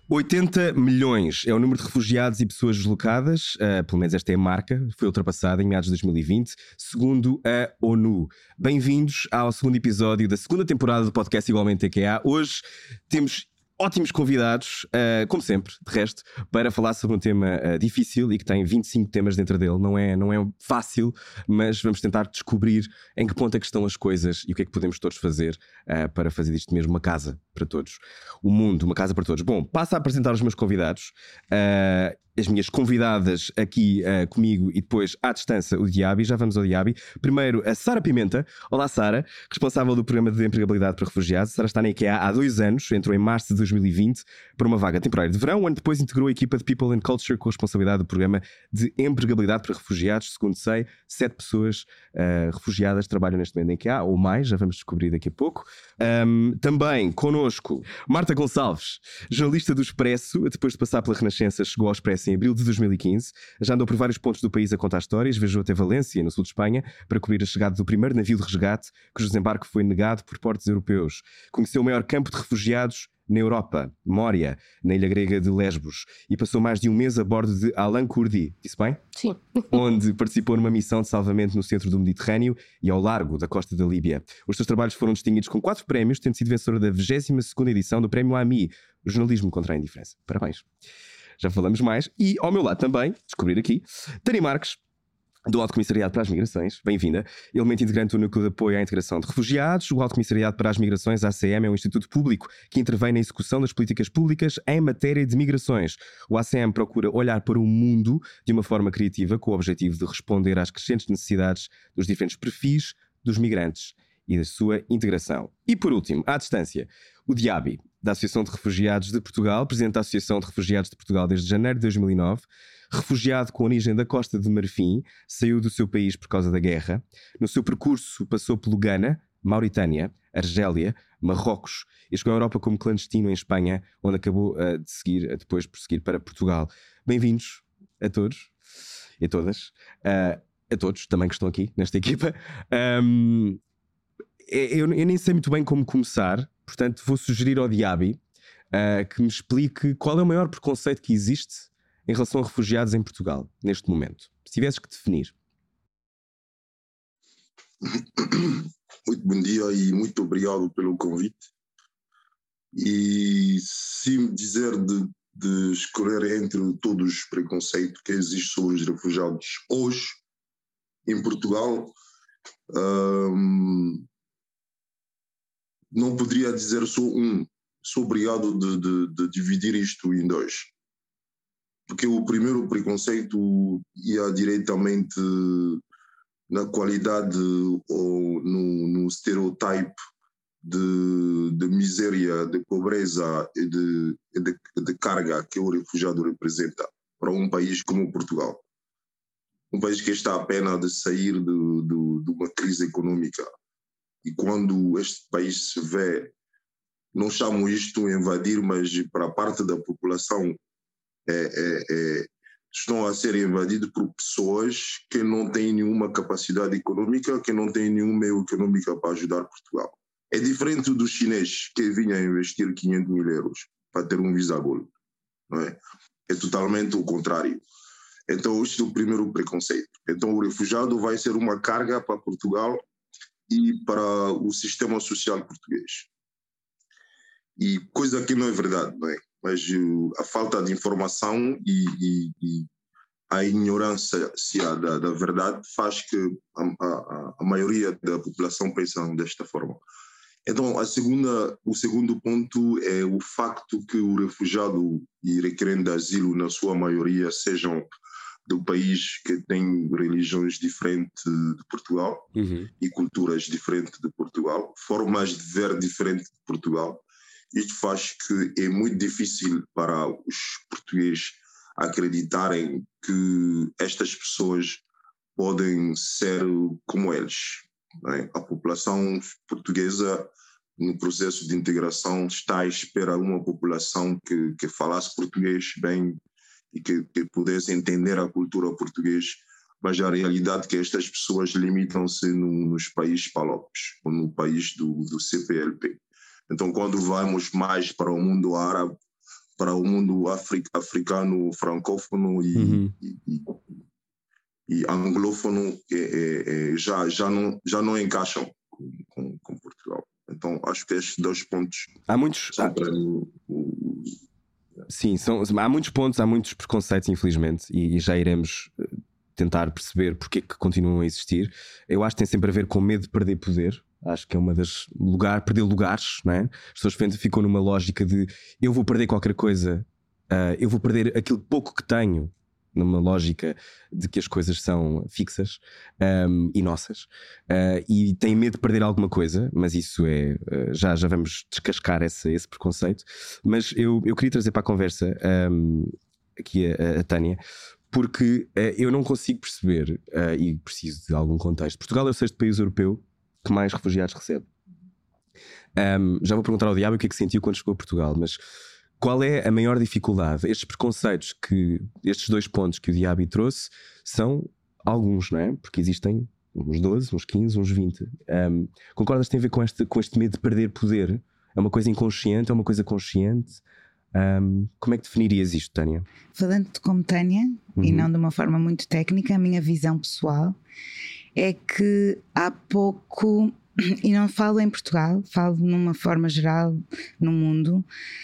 80 milhões é o número de refugiados e pessoas deslocadas, pelo menos esta é a marca, foi ultrapassada em meados de 2020, segundo a ONU. Bem-vindos ao segundo episódio da segunda temporada do podcast Igualmente TQA. Hoje temos ótimos convidados, como sempre, de resto, para falar sobre um tema difícil e que tem 25 temas dentro dele. Não é fácil, mas vamos tentar descobrir em que ponto é que estão as coisas e o que é que podemos todos fazer para fazer disto mesmo uma casa para todos. O mundo, uma casa para todos. Bom, passo a apresentar os meus convidados. As minhas convidadas aqui comigo e depois à distância o Diaby. Já vamos ao Diaby. Primeiro a Sara Pimenta. Olá Sara, responsável do programa de empregabilidade para refugiados. Sara está na IKEA há 2 anos, entrou em março de 2020 para uma vaga temporária de verão. Um ano depois integrou a equipa de People and Culture com a responsabilidade do programa de empregabilidade para refugiados. Segundo sei, 7 pessoas refugiadas trabalham neste momento na IKEA, ou mais, já vamos descobrir daqui a pouco. Também connosco Marta Gonçalves, jornalista do Expresso. Depois de passar pela Renascença, chegou ao Expresso em abril de 2015. Já andou por vários pontos do país a contar histórias. Viajou até Valência, no sul de Espanha, para cobrir a chegada do primeiro navio de resgate, cujo desembarque foi negado por portos europeus. Conheceu o maior campo de refugiados na Europa, Mória, na ilha grega de Lesbos, e passou mais de um mês a bordo de Alan Kurdi, disse bem? Sim. Onde participou numa missão de salvamento no centro do Mediterrâneo e ao largo da costa da Líbia. Os seus trabalhos foram distinguidos com 4 prémios, tendo sido vencedora da 22ª edição do Prémio AMI, o jornalismo contra a indiferença. Parabéns. Já falamos mais. E ao meu lado também, descobrir aqui, Tânia Marques, do Alto Comissariado para as Migrações, bem-vinda, elemento integrante do Núcleo de Apoio à Integração de Refugiados. O Alto Comissariado para as Migrações, ACM, é um instituto público que intervém na execução das políticas públicas em matéria de migrações. O ACM procura olhar para o mundo de uma forma criativa, com o objetivo de responder às crescentes necessidades dos diferentes perfis dos migrantes e da sua integração. E por último, à distância, o Diaby, da Associação de Refugiados de Portugal, presidente da Associação de Refugiados de Portugal desde janeiro de 2009, refugiado com origem da Costa de Marfim, saiu do seu país por causa da guerra. No seu percurso passou pelo Ghana, Mauritânia, Argélia, Marrocos e chegou à Europa como clandestino em Espanha, onde acabou depois por seguir para Portugal. Bem-vindos a todos e a todas, a todos também que estão aqui nesta equipa. Eu nem sei muito bem como começar, portanto vou sugerir ao Diaby que me explique qual é o maior preconceito que existe em relação a refugiados em Portugal, neste momento. Se tivesses que definir. Muito bom dia e muito obrigado pelo convite. E se me dizer de escolher entre todos os preconceitos que existem sobre os refugiados hoje em Portugal, não poderia dizer só um. Sou obrigado de dividir isto em 2. Porque o primeiro preconceito ia diretamente na qualidade ou no estereotipo de miséria, de pobreza e de carga que o refugiado representa para um país como Portugal. Um país que está apenas de sair de uma crise econômica. E quando este país se vê, não chamo isto de invadir, mas para a parte da população estão a ser invadidos por pessoas que não têm nenhuma capacidade econômica, que não têm nenhum meio econômico para ajudar Portugal. É diferente dos chineses que vinham investir 500 mil euros para ter um visa gold, não é? É totalmente o contrário. Então este é o primeiro preconceito. Então o refugiado vai ser uma carga para Portugal e para o sistema social português. E coisa que não é verdade, não é? Mas a falta de informação e a ignorância da verdade faz que a maioria da população pense desta forma. Então, o segundo ponto é o facto que o refugiado e requerente asilo, na sua maioria, sejam do país que tem religiões diferentes de Portugal e culturas diferentes de Portugal, formas de ver diferentes de Portugal. Isto faz que é muito difícil para os portugueses acreditarem que estas pessoas podem ser como eles, não é? A população portuguesa, no processo de integração, está à espera de uma população que falasse português bem e que pudesse entender a cultura portuguesa, mas a realidade é que estas pessoas limitam-se nos países palopes, ou no país do CPLP. Então, quando vamos mais para o mundo árabe, para o mundo africano, francófono e anglófono já não encaixam com Portugal. Então acho que estes 2 pontos são para mim. Sim, há muitos pontos, há muitos preconceitos, infelizmente, e já iremos tentar perceber porque é que continuam a existir. Eu acho que tem sempre a ver com medo de perder poder. Acho que é uma das perder lugares, não é? As pessoas ficam numa lógica de eu vou perder qualquer coisa, eu vou perder aquilo pouco que tenho, numa lógica de que as coisas são fixas e nossas, e têm medo de perder alguma coisa, mas isso já vamos descascar esse preconceito. Mas eu queria trazer para a conversa aqui a Tânia, porque eu não consigo perceber, e preciso de algum contexto. Portugal é o 6º país europeu que mais refugiados recebe. Já vou perguntar ao Diabo o que é que sentiu quando chegou a Portugal, mas qual é a maior dificuldade? Estes preconceitos, estes 2 pontos que o Diabo trouxe, são alguns, não é? Porque existem uns 12, uns 15, uns 20. Concordas que tem a ver com este medo de perder poder? É uma coisa inconsciente, é uma coisa consciente? Como é que definirias isto, Tânia? Falando como Tânia, e não de uma forma muito técnica, a minha visão pessoal é que há pouco, e não falo em Portugal, falo numa forma geral no mundo,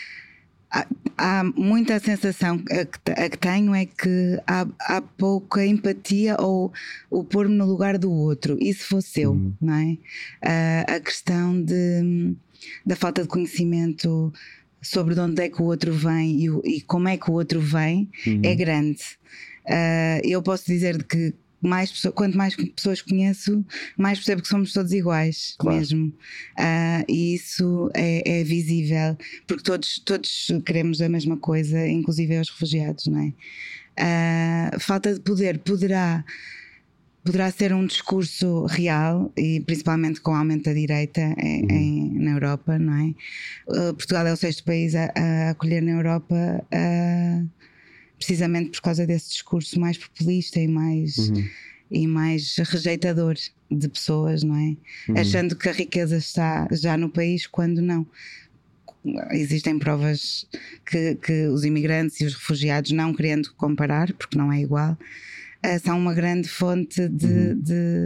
há muita sensação a que tenho é que há pouca empatia ou o pôr-me no lugar do outro, e se fosse eu, não é? A questão da falta de conhecimento sobre de onde é que o outro vem e como é que o outro vem é grande. Eu posso dizer que quanto mais pessoas conheço, mais percebo que somos todos iguais, claro. Mesmo. E isso é visível, porque todos queremos a mesma coisa, inclusive os refugiados, não é? Falta de poder poderá ser um discurso real, e principalmente com o aumento da direita na Europa, não é? Portugal é o 6º país a acolher na Europa, precisamente por causa desse discurso mais populista e mais rejeitador de pessoas, não é? Achando que a riqueza está já no país, quando não. Existem provas que os imigrantes e os refugiados, não querendo comparar, porque não é igual, são uma grande fonte de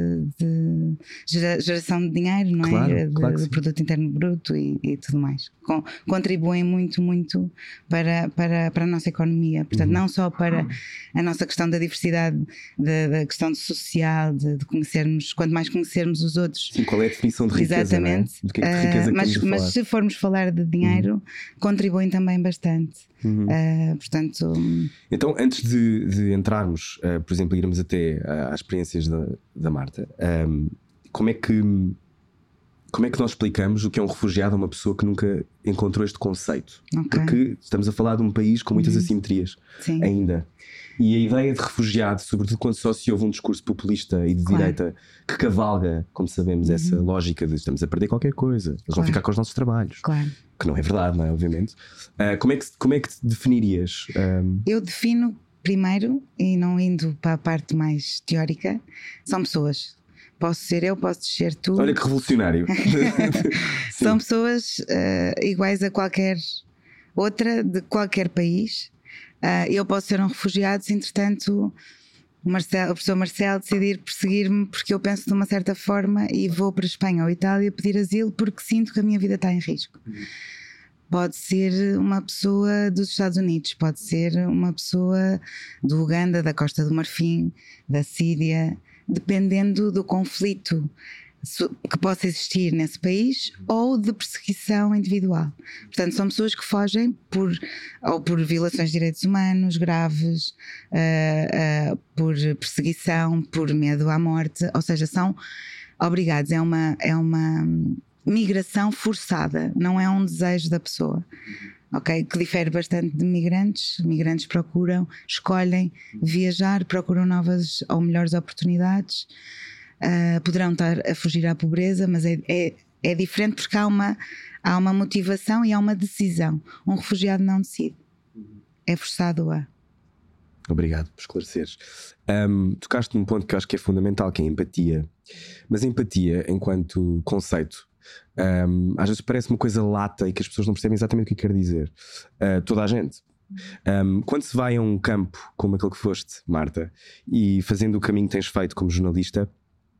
geração de dinheiro, não é? Claro do produto interno bruto e tudo mais. Contribuem muito, muito para a nossa economia. Portanto, não só para a nossa questão da diversidade, da questão social, de conhecermos, quanto mais conhecermos os outros. Sim, qual é a definição de riqueza? Exatamente. Não é? Do que é riqueza mas se formos falar de dinheiro, contribuem também bastante. Portanto, então, antes de entrarmos, por exemplo, irmos até às experiências da Marta, como é que nós explicamos o que é um refugiado a uma pessoa que nunca encontrou este conceito? Porque estamos a falar de um país com muitas assimetrias. Sim. Ainda. E a ideia de refugiado, sobretudo quando só se ouve um discurso populista e de direita que cavalga, como sabemos, essa lógica de estamos a perder qualquer coisa, eles vão ficar com os nossos trabalhos. Claro. Que não é verdade, não é? Obviamente. Como é que te definirias? Eu defino primeiro, e não indo para a parte mais teórica, são pessoas. Posso ser eu, posso ser tu. Olha que revolucionário. São pessoas iguais a qualquer outra, de qualquer país. Eu posso ser um refugiado se, entretanto, o professor Marcelo decidir perseguir-me porque eu penso de uma certa forma e vou para a Espanha ou Itália pedir asilo porque sinto que a minha vida está em risco. Pode ser uma pessoa dos Estados Unidos, pode ser uma pessoa do Uganda, da Costa do Marfim, da Síria, dependendo do conflito que possa existir nesse país ou de perseguição individual. Portanto, são pessoas que fogem por violações de direitos humanos graves, por perseguição, por medo à morte, ou seja, são obrigados. É uma migração forçada, não é um desejo da pessoa. Okay? Que difere bastante de migrantes. Migrantes escolhem viajar, procuram novas ou melhores oportunidades. Poderão estar a fugir à pobreza, mas é diferente porque há uma motivação e há uma decisão. Um refugiado não decide, é forçado a. Obrigado por esclareceres. Tocaste num ponto que eu acho que é fundamental, que é a empatia. Mas a empatia, enquanto conceito, Às vezes parece uma coisa lata e que as pessoas não percebem exatamente o que quer dizer. Toda a gente. Quando se vai a um campo como aquele que foste, Marta, e fazendo o caminho que tens feito como jornalista,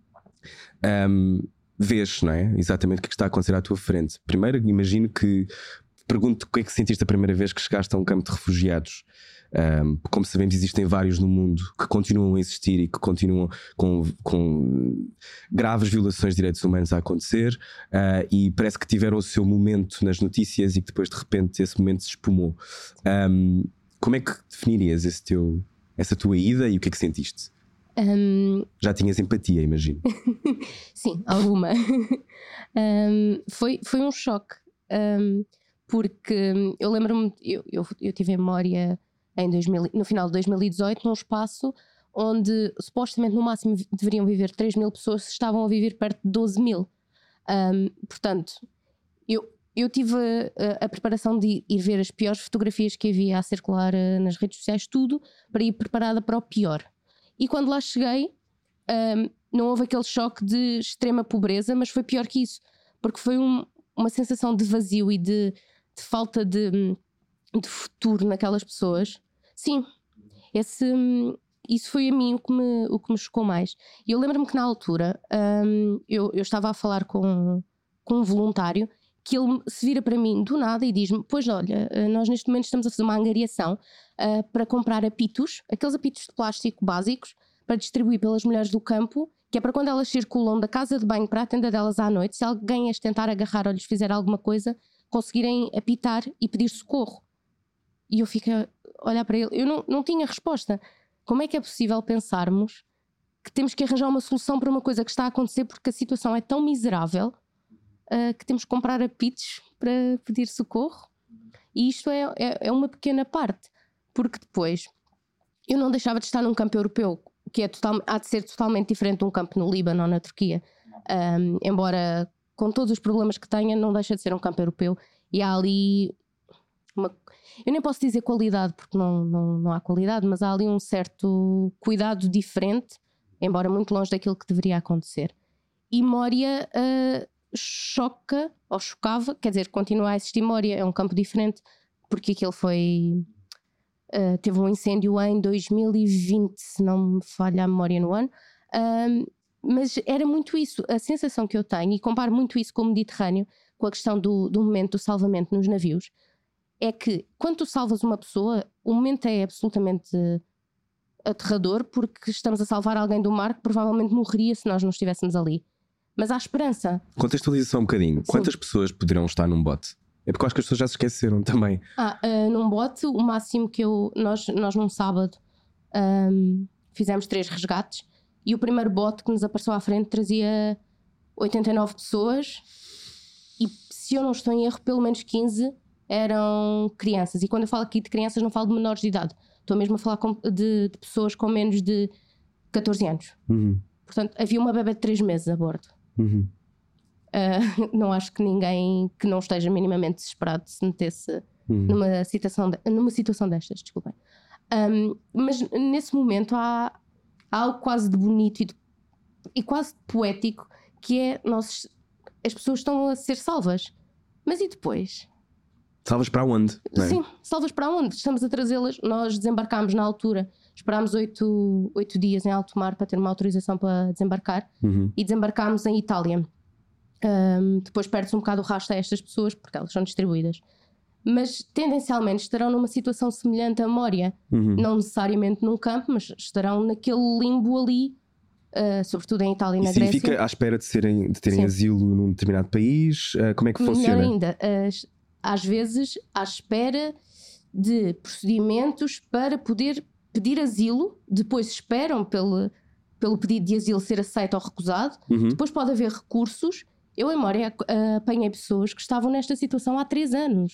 vês, não é? Exatamente o que está a acontecer à tua frente. Primeiro, imagino que pergunto o que é que sentiste a primeira vez que chegaste a um campo de refugiados. Como sabemos, existem vários no mundo que continuam a existir e que continuam com graves violações de direitos humanos a acontecer, e parece que tiveram o seu momento nas notícias e que depois de repente esse momento se espumou. Como é que definirias essa tua ida e o que é que sentiste? Já tinhas empatia, imagino. Sim, alguma. Foi um choque, porque eu lembro-me, eu tive em memória no final de 2018, num espaço onde supostamente no máximo deveriam viver 3 mil pessoas, estavam a viver perto de 12 mil. Portanto, eu tive a preparação de ir ver as piores fotografias que havia a circular nas redes sociais, tudo para ir preparada para o pior. E quando lá cheguei, não houve aquele choque de extrema pobreza, mas foi pior que isso, porque foi uma sensação de vazio e de falta de futuro naquelas pessoas. Sim, isso foi a mim o que me chocou mais. E eu lembro-me que na altura eu estava a falar com um voluntário, que ele se vira para mim do nada e diz-me: pois olha, nós neste momento estamos a fazer uma angariação para comprar apitos, aqueles apitos de plástico básicos, para distribuir pelas mulheres do campo, que é para quando elas circulam da casa de banho para a tenda delas à noite, se alguém as tentar agarrar ou lhes fizer alguma coisa, conseguirem apitar e pedir socorro. E eu fico a olhar para ele, eu não tinha resposta. Como é que é possível pensarmos que temos que arranjar uma solução para uma coisa que está a acontecer porque a situação é tão miserável que temos que comprar apitos para pedir socorro? E isto é uma pequena parte, porque depois eu não deixava de estar num campo europeu que há de ser totalmente diferente de um campo no Líbano ou na Turquia, embora com todos os problemas que tenha, não deixa de ser um campo europeu. E há ali eu nem posso dizer qualidade, porque não há qualidade, mas há ali um certo cuidado diferente, embora muito longe daquilo que deveria acontecer. E Moria chocava, quer dizer, continua a existir Moria, é um campo diferente, porque aquele teve um incêndio em 2020, se não me falha a memória no ano, mas era muito isso, a sensação que eu tenho, e comparo muito isso com o Mediterrâneo, com a questão do momento do salvamento nos navios, é que quando tu salvas uma pessoa, o momento é absolutamente aterrador, porque estamos a salvar alguém do mar que provavelmente morreria se nós não estivéssemos ali. Mas há esperança. Contextualização um bocadinho. Sim. Quantas pessoas poderão estar num bote? É porque eu acho que as pessoas já se esqueceram também. Num bote, o máximo que nós num sábado fizemos 3 resgates, e o primeiro bote que nos apareceu à frente trazia 89 pessoas, e se eu não estou em erro, pelo menos 15 eram crianças. E quando eu falo aqui de crianças, não falo de menores de idade, estou mesmo a falar de pessoas com menos de 14 anos. Portanto, havia uma bebé de 3 meses a bordo. Não acho que ninguém que não esteja minimamente desesperado se metesse numa situação destas, desculpem. Mas nesse momento há algo quase de bonito e quase de poético, que é as pessoas estão a ser salvas. Mas e depois? Salvas para onde? Não é? Sim, salvas para onde? Estamos a trazê-las. Nós desembarcámos na altura, esperámos 8 dias em alto mar para ter uma autorização para desembarcar, e desembarcámos em Itália. Depois perde-se um bocado o rastro a estas pessoas porque elas são distribuídas, mas tendencialmente estarão numa situação semelhante a Moria, não necessariamente num campo, mas estarão naquele limbo ali, sobretudo em Itália e na Grécia. Significa à espera de terem asilo num determinado país? Como é que funciona? Melhor ainda, às vezes à espera de procedimentos para poder pedir asilo, depois esperam pelo pedido de asilo ser aceito ou recusado, depois pode haver recursos. Eu em Moria apanhei pessoas que estavam nesta situação há 3 anos.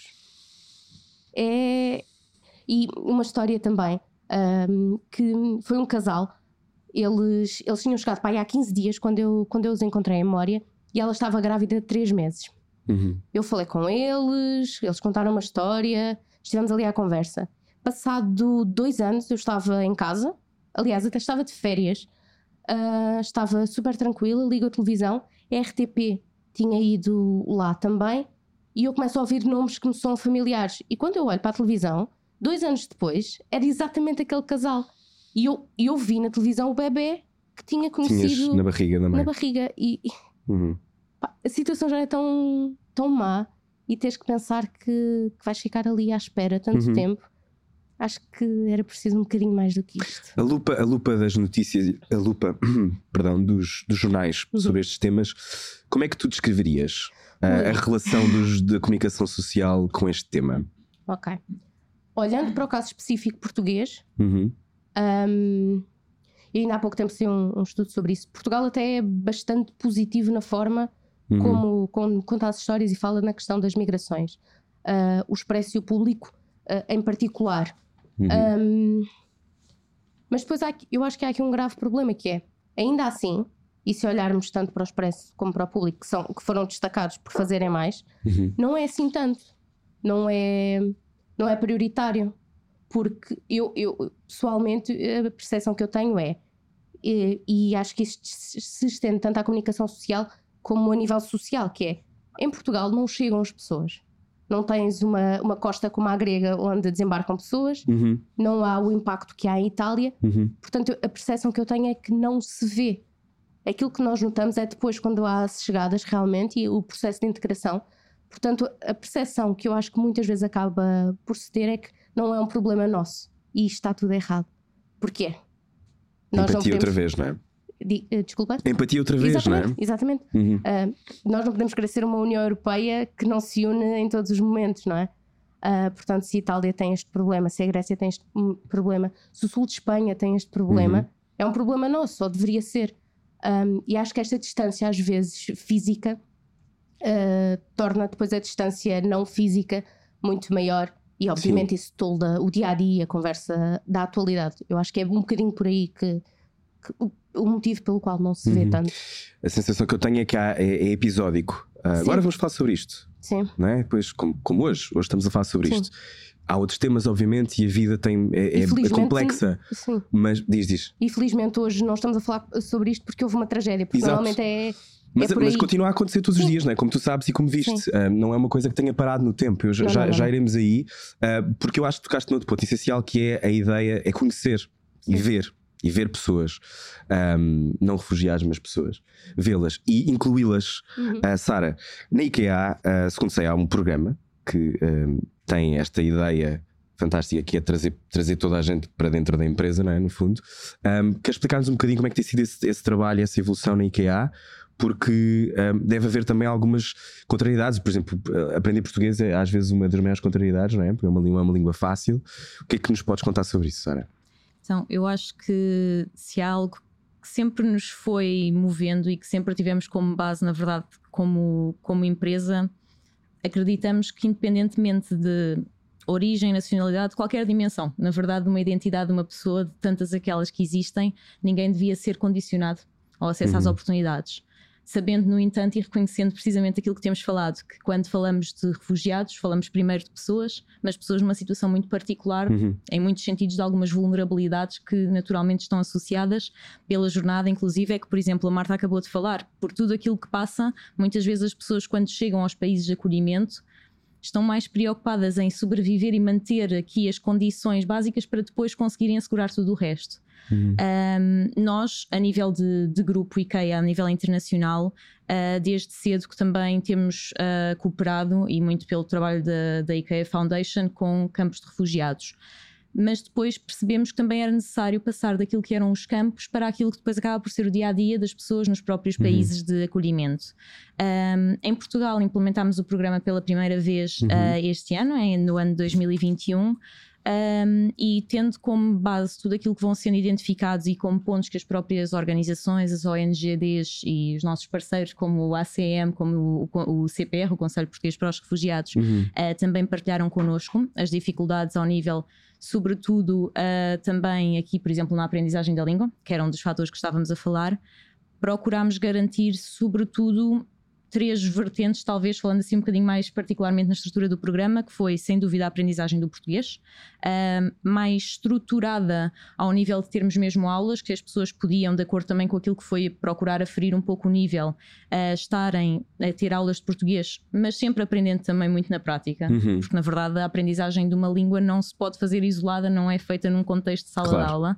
E uma história também, que foi um casal, eles tinham chegado para aí há 15 dias quando eu os encontrei em Moria, e ela estava grávida de 3 meses. Eu falei com eles contaram uma história, estivemos ali à conversa. Passado 2 anos eu estava em casa, aliás até estava de férias, estava super tranquila, ligo a televisão, é RTP tinha ido lá também, e eu começo a ouvir nomes que me são familiares. E quando eu olho para a televisão, 2 anos depois, era exatamente aquele casal. E eu vi na televisão o bebê que tinha conhecido. Tinhas na barriga da mãe. Na barriga. Pá, a situação já é tão má, e tens que pensar que vais ficar ali à espera tanto tempo. Acho que era preciso um bocadinho mais do que isto. A lupa das notícias, perdão, dos jornais sobre estes temas, como é que tu descreverias a relação da comunicação social com este tema? Ok. Olhando para o caso específico português, e ainda há pouco tempo saiu um estudo sobre isso. Portugal até é bastante positivo na forma como conta as histórias e fala na questão das migrações. O Expresso e o Público, em particular. Mas depois eu acho que há aqui um grave problema, que é, ainda assim, e se olharmos tanto para o Expresso como para o Público, que foram destacados por fazerem mais, não é assim tanto. Não é prioritário. Porque eu pessoalmente, a percepção que eu tenho e acho que isto se estende tanto à comunicação social como a nível social, que é, em Portugal não chegam as pessoas. Não tens uma costa como a grega onde desembarcam pessoas, não há o impacto que há em Itália. Portanto, a percepção que eu tenho é que não se vê. Aquilo que nós notamos é depois, quando há as chegadas realmente e o processo de integração. Portanto, a percepção que eu acho que muitas vezes acaba por se ter é que não é um problema nosso e isto está tudo errado. Porquê? Empatia outra vez, não é? Desculpa? Empatia outra vez, exatamente, não é? Exatamente. Nós não podemos querer ser uma União Europeia que não se une em todos os momentos, não é? Portanto, se a Itália tem este problema, se a Grécia tem este problema, se o sul de Espanha tem este problema, é um problema nosso, ou deveria ser. E acho que esta distância, às vezes física, torna depois a distância não física muito maior. E obviamente isso tolda o dia-a-dia, a conversa da atualidade. Eu acho que é um bocadinho por aí que o motivo pelo qual não se vê tanto. A sensação que eu tenho é que é episódico. Agora vamos falar sobre isto. Sim. Não é? Depois, como hoje estamos a falar sobre isto. Há outros temas, obviamente, e a vida é complexa. Sim. Mas diz. E felizmente hoje não estamos a falar sobre isto porque houve uma tragédia. Porque normalmente Mas continua a acontecer todos os dias, não é? Como tu sabes e como viste, não é uma coisa que tenha parado no tempo. Já iremos aí, porque eu acho que tocaste noutro ponto essencial, que é a ideia, é conhecer e ver pessoas, não refugiados, mas pessoas, vê-las e incluí-las. Sara, na IKEA, segundo sei, há um programa que tem esta ideia fantástica, que é trazer toda a gente para dentro da empresa, não é? No fundo, queres explicar-nos um bocadinho como é que tem sido esse trabalho, essa evolução na IKEA? Porque deve haver também algumas contrariedades. Por exemplo, aprender português é às vezes uma das maiores contrariedades, não é? Porque é uma língua fácil. O que é que nos podes contar sobre isso, Sara? Então, eu acho que se há algo que sempre nos foi movendo e que sempre tivemos como base, na verdade, como empresa, acreditamos que, independentemente de origem, nacionalidade, qualquer dimensão, na verdade, de uma identidade de uma pessoa, de tantas aquelas que existem, ninguém devia ser condicionado ao acesso às oportunidades. Sabendo, no entanto, e reconhecendo precisamente aquilo que temos falado, que quando falamos de refugiados, falamos primeiro de pessoas, mas pessoas numa situação muito particular, em muitos sentidos, de algumas vulnerabilidades que naturalmente estão associadas pela jornada, inclusive é que, por exemplo, a Marta acabou de falar, por tudo aquilo que passa, muitas vezes as pessoas, quando chegam aos países de acolhimento, estão mais preocupadas em sobreviver e manter aqui as condições básicas para depois conseguirem assegurar tudo o resto. Nós, a nível de grupo IKEA, a nível internacional, desde cedo que também temos cooperado, e muito pelo trabalho da IKEA Foundation, com campos de refugiados. Mas depois percebemos que também era necessário passar daquilo que eram os campos para aquilo que depois acaba por ser o dia-a-dia das pessoas nos próprios países de acolhimento. Em Portugal implementámos o programa pela primeira vez este ano, no ano de 2021, e tendo como base tudo aquilo que vão sendo identificados e como pontos que as próprias organizações, as ONGs e os nossos parceiros como o ACM, como o CPR, o Conselho Português para os Refugiados, também partilharam connosco as dificuldades ao nível, sobretudo também aqui, por exemplo, na aprendizagem da língua, que era um dos fatores que estávamos a falar. Procurámos garantir, sobretudo, três vertentes, talvez falando assim um bocadinho mais particularmente na estrutura do programa, que foi sem dúvida a aprendizagem do português, mais estruturada ao nível de termos mesmo aulas, que as pessoas podiam, de acordo também com aquilo que foi procurar aferir um pouco o nível, estarem a ter aulas de português, mas sempre aprendendo também muito na prática, porque na verdade a aprendizagem de uma língua não se pode fazer isolada, não é feita num contexto de sala de aula.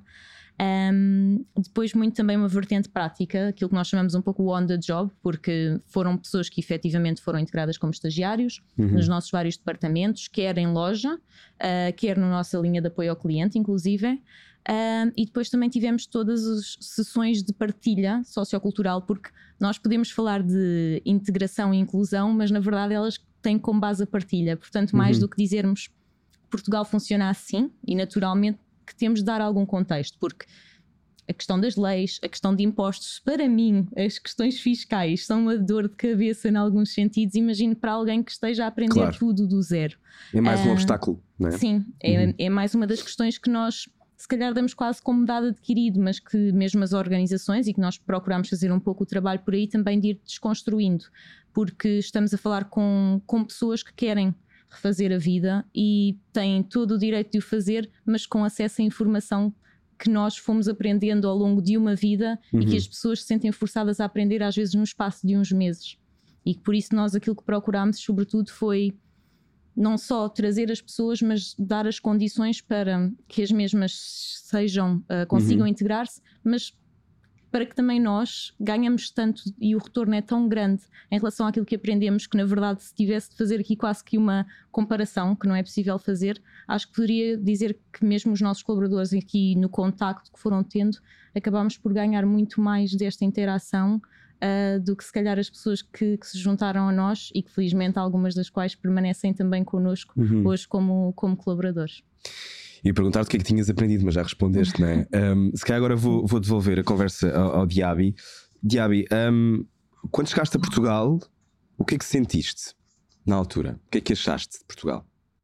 Depois muito também uma vertente prática, aquilo que nós chamamos um pouco o on the job, porque foram pessoas que efetivamente foram integradas como estagiários nos nossos vários departamentos, quer em loja, quer na nossa linha de apoio ao cliente inclusive, e depois também tivemos todas as sessões de partilha sociocultural, porque nós podemos falar de integração e inclusão, mas na verdade elas têm como base a partilha, portanto mais do que dizermos Portugal funciona assim e naturalmente que temos de dar algum contexto, porque a questão das leis, a questão de impostos, para mim, as questões fiscais são uma dor de cabeça em alguns sentidos. Imagino para alguém que esteja a aprender tudo do zero. É mais um obstáculo, não é? Sim, é mais uma das questões que nós se calhar damos quase como dado adquirido, mas que mesmo as organizações, e que nós procuramos fazer um pouco o trabalho por aí também de ir desconstruindo, porque estamos a falar com pessoas que querem refazer a vida e têm todo o direito de o fazer, mas com acesso à informação que nós fomos aprendendo ao longo de uma vida e que as pessoas se sentem forçadas a aprender às vezes no espaço de uns meses, e que por isso nós aquilo que procurámos sobretudo foi não só trazer as pessoas, mas dar as condições para que as mesmas consigam integrar-se, mas para que também nós ganhamos tanto e o retorno é tão grande em relação àquilo que aprendemos, que na verdade se tivesse de fazer aqui quase que uma comparação, que não é possível fazer, acho que poderia dizer que mesmo os nossos colaboradores aqui no contacto que foram tendo, acabámos por ganhar muito mais desta interação do que se calhar as pessoas que se juntaram a nós e que felizmente algumas das quais permanecem também connosco hoje como colaboradores. E perguntar-te o que é que tinhas aprendido, mas já respondeste, não é? Se calhar agora vou devolver a conversa ao Diaby. Diaby, quando chegaste a Portugal, o que é que sentiste na altura? O que é que achaste de Portugal?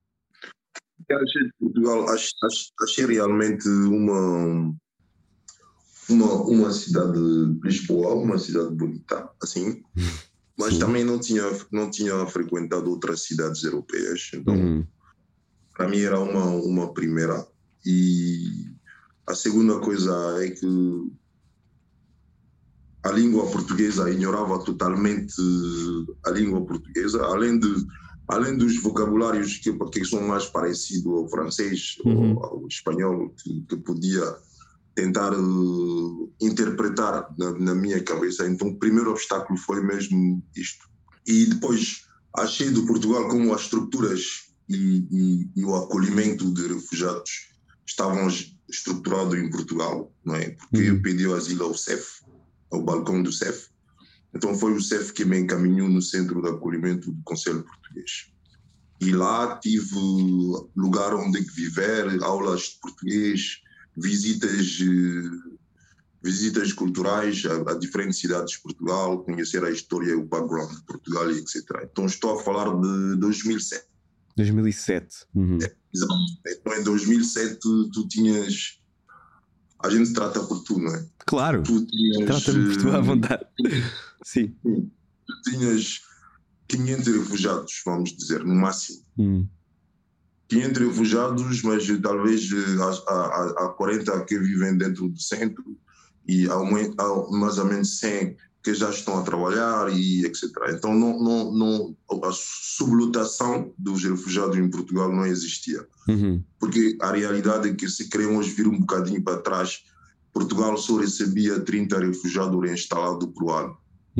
O que achei de Portugal? Achei realmente uma cidade de Lisboa, uma cidade bonita, assim, mas também não tinha frequentado outras cidades europeias, então para mim era uma primeira. E a segunda coisa é que a língua portuguesa, ignorava totalmente a língua portuguesa, além dos vocabulários que são mais parecidos ao francês ou ao espanhol, que podia tentar interpretar na minha cabeça. Então o primeiro obstáculo foi mesmo isto. E depois achei do Portugal como as estruturas e o acolhimento de refugiados estavam estruturados em Portugal, não é? Porque eu pedi o asilo ao CEF, ao balcão do CEF. Então foi o CEF que me encaminhou no centro de acolhimento do Conselho Português. E lá tive lugar onde viver, aulas de português, visitas culturais a diferentes cidades de Portugal, conhecer a história e o background de Portugal, etc. Então estou a falar de 2007. 2007. Exato. Então em 2007 tu tinhas... A gente trata por tu, não é? Claro, trata-me por tu à vontade. Sim. Tu tinhas 500 refugiados, vamos dizer, no máximo. 500 refugiados, mas talvez há 40 que vivem dentro do centro e há mais ou menos 100 que já estão a trabalhar e etc. Então a sublotação dos refugiados em Portugal não existia. Porque a realidade é que, se queremos vir um bocadinho para trás, Portugal só recebia 30 refugiados reinstalados por ano.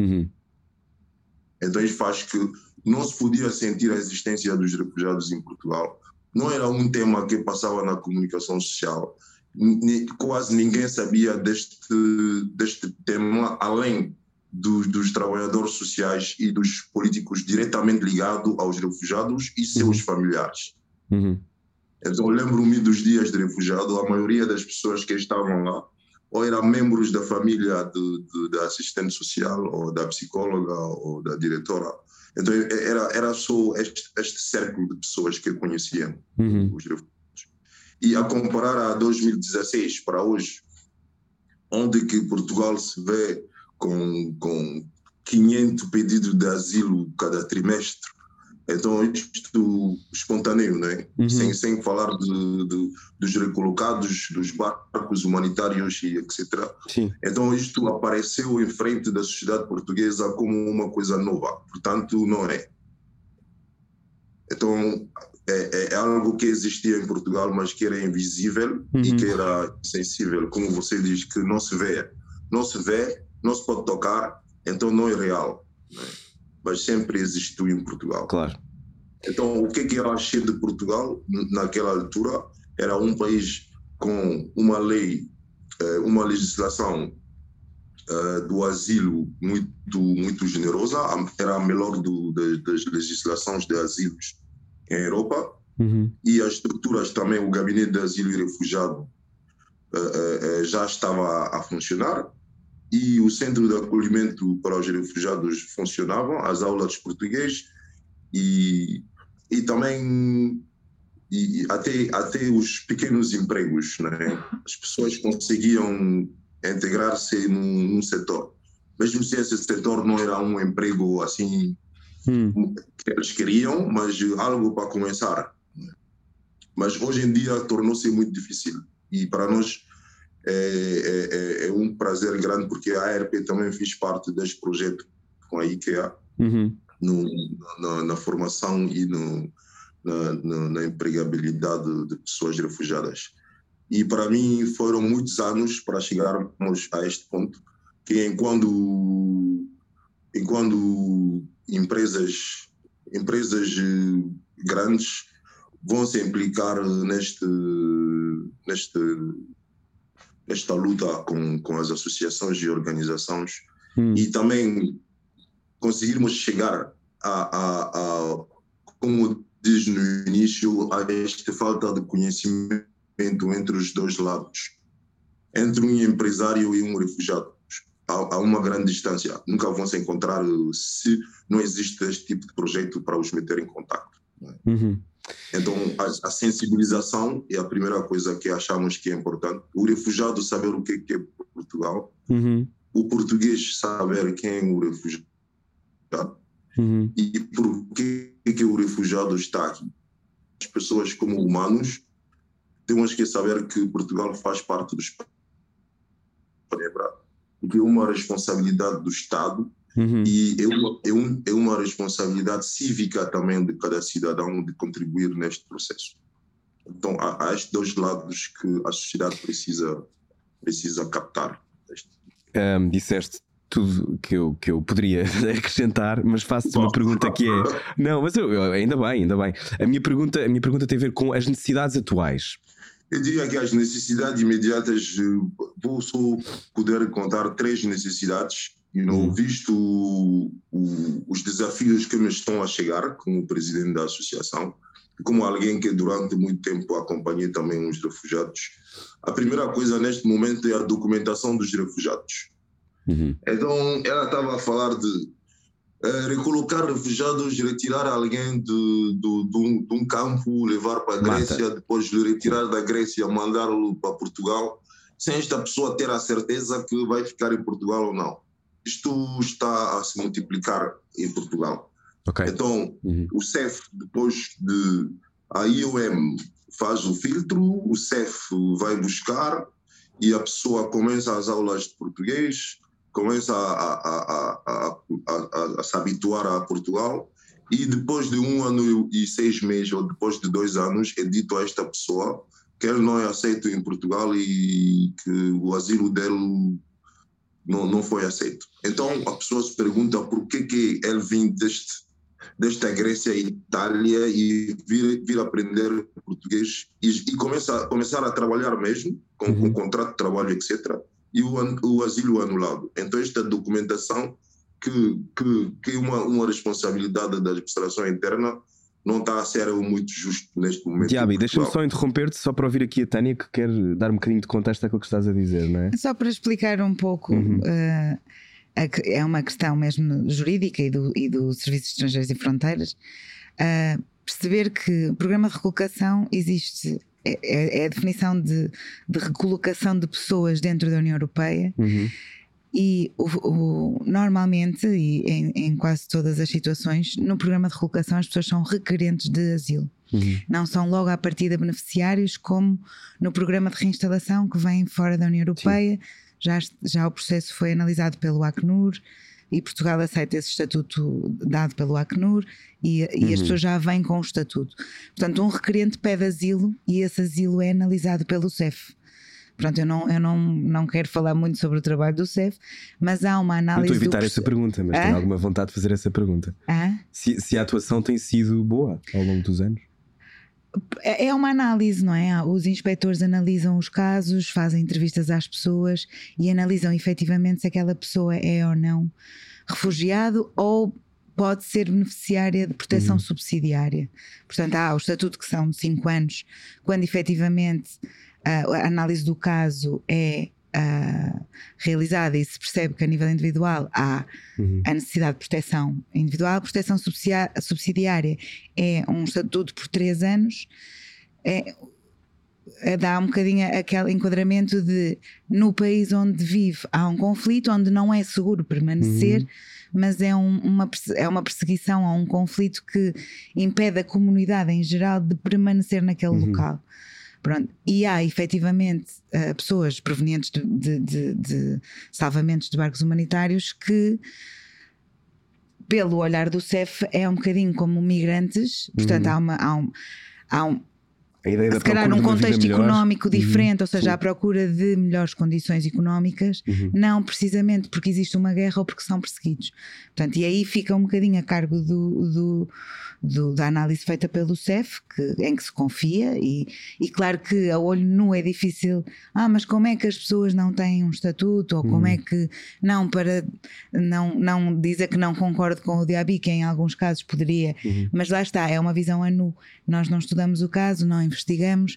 Então isso faz que não se podia sentir a existência dos refugiados em Portugal. Não era um tema que passava na comunicação social. Quase ninguém sabia deste tema, além dos trabalhadores sociais e dos políticos diretamente ligados aos refugiados e seus familiares. Então, eu lembro-me dos dias de refugiado, a maioria das pessoas que estavam lá ou eram membros da família da assistente social, ou da psicóloga, ou da diretora. Então, era só este círculo de pessoas que conheciam os refugiados. E a comparar a 2016 para hoje, onde que Portugal se vê com 500 pedidos de asilo cada trimestre. Então, isto espontâneo, né? Sem falar dos recolocados, dos barcos humanitários e etc. Sim. Então, isto apareceu em frente da sociedade portuguesa como uma coisa nova. Portanto, não é. Então, é algo que existia em Portugal, mas que era invisível e que era sensível, como você diz, que não se vê, não se pode tocar, então não é real, né? Mas sempre existiu em Portugal. Claro. Então, o que eu achei de Portugal naquela altura era um país com uma lei, uma legislação do asilo muito generosa, era a melhor das legislações de asilos em Europa, e as estruturas também, o Gabinete de Asilo e Refugiado já estava a funcionar, e o Centro de Acolhimento para os Refugiados funcionavam, as aulas de português, e também até os pequenos empregos, né? As pessoas conseguiam integrar-se num setor, mesmo se esse setor não era um emprego assim que eles queriam, mas algo para começar. Mas hoje em dia tornou-se muito difícil, e para nós é um prazer grande, porque a ARP também fez parte deste projeto com a IKEA, na formação e na empregabilidade de pessoas refugiadas. E para mim foram muitos anos para chegarmos a este ponto, que enquanto empresas grandes vão se implicar nesta luta com as associações e organizações, e também conseguirmos chegar como diz no início, a esta falta de conhecimento entre os dois lados, entre um empresário e um refugiado. Há uma grande distância. Nunca vão se encontrar se não existe este tipo de projeto para os meter em contato. Então, a sensibilização é a primeira coisa que achamos que é importante. O refugiado saber o que é Portugal, o português saber quem é o refugiado, e por que o refugiado está aqui. As pessoas, como humanos, temos que saber que Portugal faz parte do Estado, que é uma responsabilidade do Estado, e é uma responsabilidade cívica também de cada cidadão de contribuir neste processo. Então, há estes dois lados que a sociedade precisa captar. Disseste tudo que eu poderia acrescentar, mas faço-te uma pergunta que é... Não, mas ainda bem. A minha pergunta tem a ver com as necessidades atuais. Eu diria que as necessidades imediatas, vou só poder contar 3 necessidades, visto os desafios que me estão a chegar como presidente da associação, como alguém que durante muito tempo acompanhei também os refugiados. A primeira coisa neste momento é a documentação dos refugiados. Então ela estava a falar de recolocar refugiados, retirar alguém de um campo, levar para a Grécia, depois lhe retirar da Grécia, mandá-lo para Portugal, sem esta pessoa ter a certeza que vai ficar em Portugal ou não. Isto está a se multiplicar em Portugal. Então, o CEF, depois a IOM faz o filtro, o CEF vai buscar e a pessoa começa as aulas de português, começa a se habituar a Portugal, e depois de 1 ano e 6 meses, ou depois de 2 anos, é dito a esta pessoa que ele não é aceito em Portugal e que o asilo dele não foi aceito. Então a pessoa se pergunta por que ele vem desta Grécia e Itália e vir aprender português e começar a trabalhar mesmo, com contrato de trabalho, etc., e o asilo anulado. Então esta documentação que é uma responsabilidade da administração interna não está a ser muito justo neste momento. Diaby, deixa-me só interromper-te, só para ouvir aqui a Tânia, que quer dar um bocadinho de contexto àquilo que estás a dizer, não é? Só para explicar um pouco, é uma questão mesmo jurídica e do Serviço de Estrangeiros e Fronteiras, perceber que o programa de recolocação existe. É a definição de recolocação de pessoas dentro da União Europeia, E normalmente, e em quase todas as situações, no programa de recolocação as pessoas são requerentes de asilo. Não são logo à partida beneficiários, como no programa de reinstalação que vem fora da União Europeia. Já o processo foi analisado pelo Acnur e Portugal aceita esse estatuto dado pelo Acnur e as pessoas já vêm com o estatuto. Portanto, um requerente pede asilo e esse asilo é analisado pelo CEF. Pronto, eu não quero falar muito sobre o trabalho do CEF, mas há uma análise. Não estou a evitar essa pergunta, mas tenho alguma vontade de fazer essa pergunta. Se a atuação tem sido boa ao longo dos anos? É uma análise, não é? Os inspectores analisam os casos, fazem entrevistas às pessoas e analisam efetivamente se aquela pessoa é ou não refugiado ou pode ser beneficiária de proteção subsidiária. Portanto, há o estatuto que são de 5 anos, quando efetivamente a análise do caso é realizada e se percebe que a nível individual há a necessidade de proteção individual. Proteção subsidiária é um estatuto por 3 anos, dá um bocadinho aquele enquadramento de no país onde vive há um conflito, onde não é seguro permanecer, mas é uma perseguição a um conflito que impede a comunidade em geral de permanecer naquele local. Pronto. E há efetivamente pessoas provenientes de salvamentos de barcos humanitários que, pelo olhar do CEF, é um bocadinho como migrantes. Portanto, há se calhar num contexto económico diferente, ou seja, à procura de melhores condições económicas, não precisamente porque existe uma guerra ou porque são perseguidos. Portanto, e aí fica um bocadinho a cargo da análise feita pelo CEF, em que se confia, e claro que a olho nu é difícil, mas como é que as pessoas não têm um estatuto, ou como é que não dizer que não concordo com o Diaby, que em alguns casos poderia, mas lá está, é uma visão a nu. Nós não estudamos o caso, não investigamos,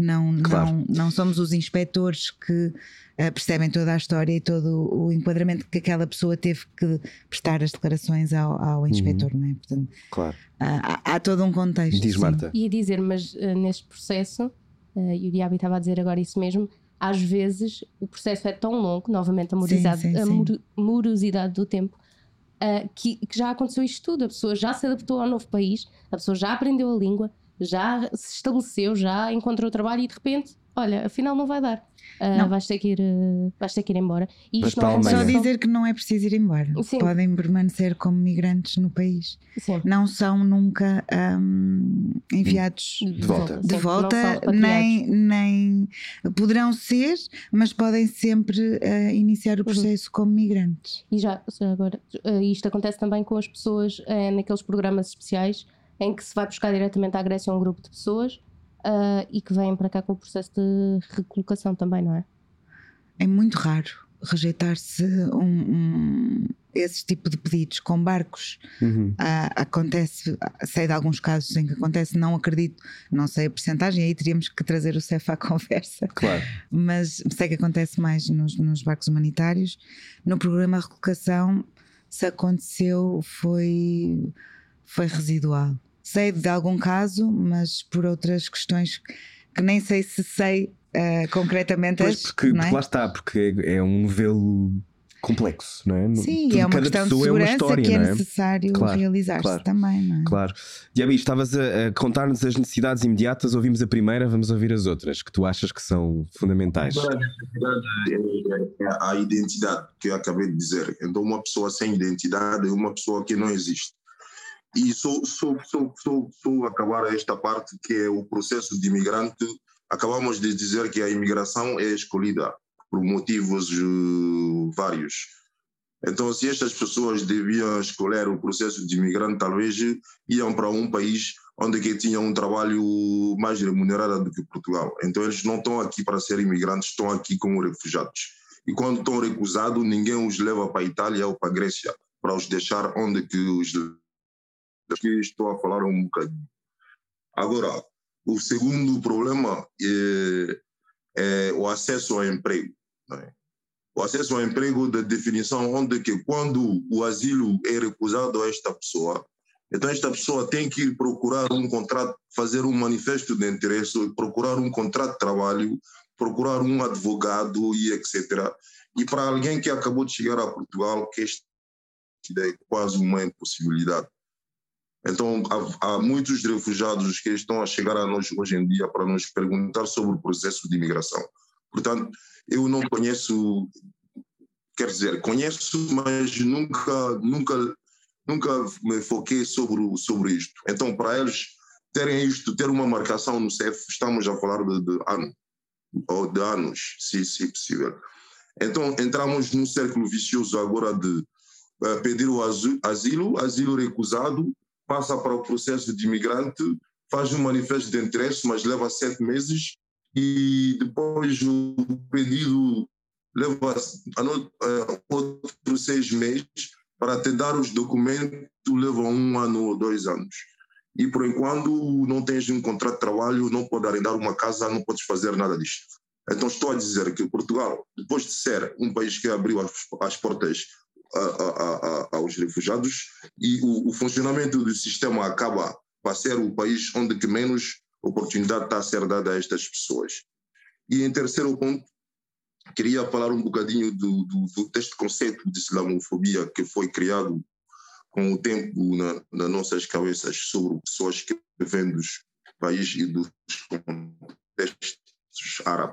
não somos os inspectores que percebem toda a história e todo o enquadramento que aquela pessoa teve que prestar as declarações ao inspetor, não é? Portanto, há todo um contexto. Diz, Marta. Ia dizer, mas neste processo, e o Diaby estava a dizer agora isso mesmo, às vezes o processo é tão longo, novamente a morosidade do tempo, que já aconteceu isto tudo. A pessoa já se adaptou ao novo país, a pessoa já aprendeu a língua, já se estabeleceu, já encontrou trabalho e de repente, olha, afinal não vai dar. Vais ter que ir embora. E isto não é só dizer que não é preciso ir embora. Sim. Podem permanecer como migrantes no país. Sim. Não são nunca enviados de volta, nem poderão ser, mas podem sempre iniciar o processo como migrantes. E já agora, isto acontece também com as pessoas naqueles programas especiais em que se vai buscar diretamente à Grécia um grupo de pessoas e que vêm para cá com o processo de recolocação também, não é? É muito raro rejeitar-se esse tipo de pedidos com barcos. Acontece, sei de alguns casos em que acontece, não acredito, não sei a percentagem, aí teríamos que trazer o CEF à conversa. Claro. Mas sei que acontece mais nos barcos humanitários. No programa de recolocação, se aconteceu, foi residual. Sei de algum caso, mas por outras questões que nem sei se sei concretamente. Pois, porque lá está, porque é um novelo complexo, não é? Sim, é uma questão de segurança história, que é necessário realizar-se também, não é? Claro. Diaby, estavas a contar-nos as necessidades imediatas, ouvimos a primeira, vamos ouvir as outras, que tu achas que são fundamentais. A necessidade é a identidade, que eu acabei de dizer. Então uma pessoa sem identidade é uma pessoa que não existe. E só acabar esta parte, que é o processo de imigrante. Acabamos de dizer que a imigração é escolhida por motivos vários. Então, se estas pessoas deviam escolher o processo de imigrante, talvez iam para um país onde que tinham um trabalho mais remunerado do que Portugal. Então, eles não estão aqui para ser imigrantes, estão aqui como refugiados. E quando estão recusados, ninguém os leva para a Itália ou para a Grécia para os deixar onde que os que estou a falar um bocadinho. Agora, o segundo problema é o acesso ao emprego. Né? O acesso ao emprego, da definição onde que quando o asilo é recusado a esta pessoa, então esta pessoa tem que ir procurar um contrato, fazer um manifesto de interesse, procurar um contrato de trabalho, procurar um advogado e etc. E para alguém que acabou de chegar a Portugal, que esta é quase uma impossibilidade. Então, há muitos refugiados que estão a chegar a nós hoje em dia para nos perguntar sobre o processo de imigração. Portanto, eu não conheço, quer dizer, conheço, mas nunca me foquei sobre isto. Então, para eles terem isto, ter uma marcação no CEF, estamos a falar de anos, se possível. Então, entramos num círculo vicioso agora de pedir o asilo recusado, passa para o processo de imigrante, faz um manifesto de interesse, mas leva 7 meses, e depois o pedido leva outros 6 meses, para te dar os documentos leva 1 ano ou 2 anos. E por enquanto não tens um contrato de trabalho, não pode arrendar uma casa, não podes fazer nada disto. Então estou a dizer que Portugal, depois de ser um país que abriu as portas aos refugiados, e o funcionamento do sistema acaba para ser o país onde que menos oportunidade está a ser dada a estas pessoas. E em terceiro ponto, queria falar um bocadinho deste conceito de islamofobia que foi criado com o tempo nas nossas cabeças sobre pessoas que vêm dos países e dos contextos árabes.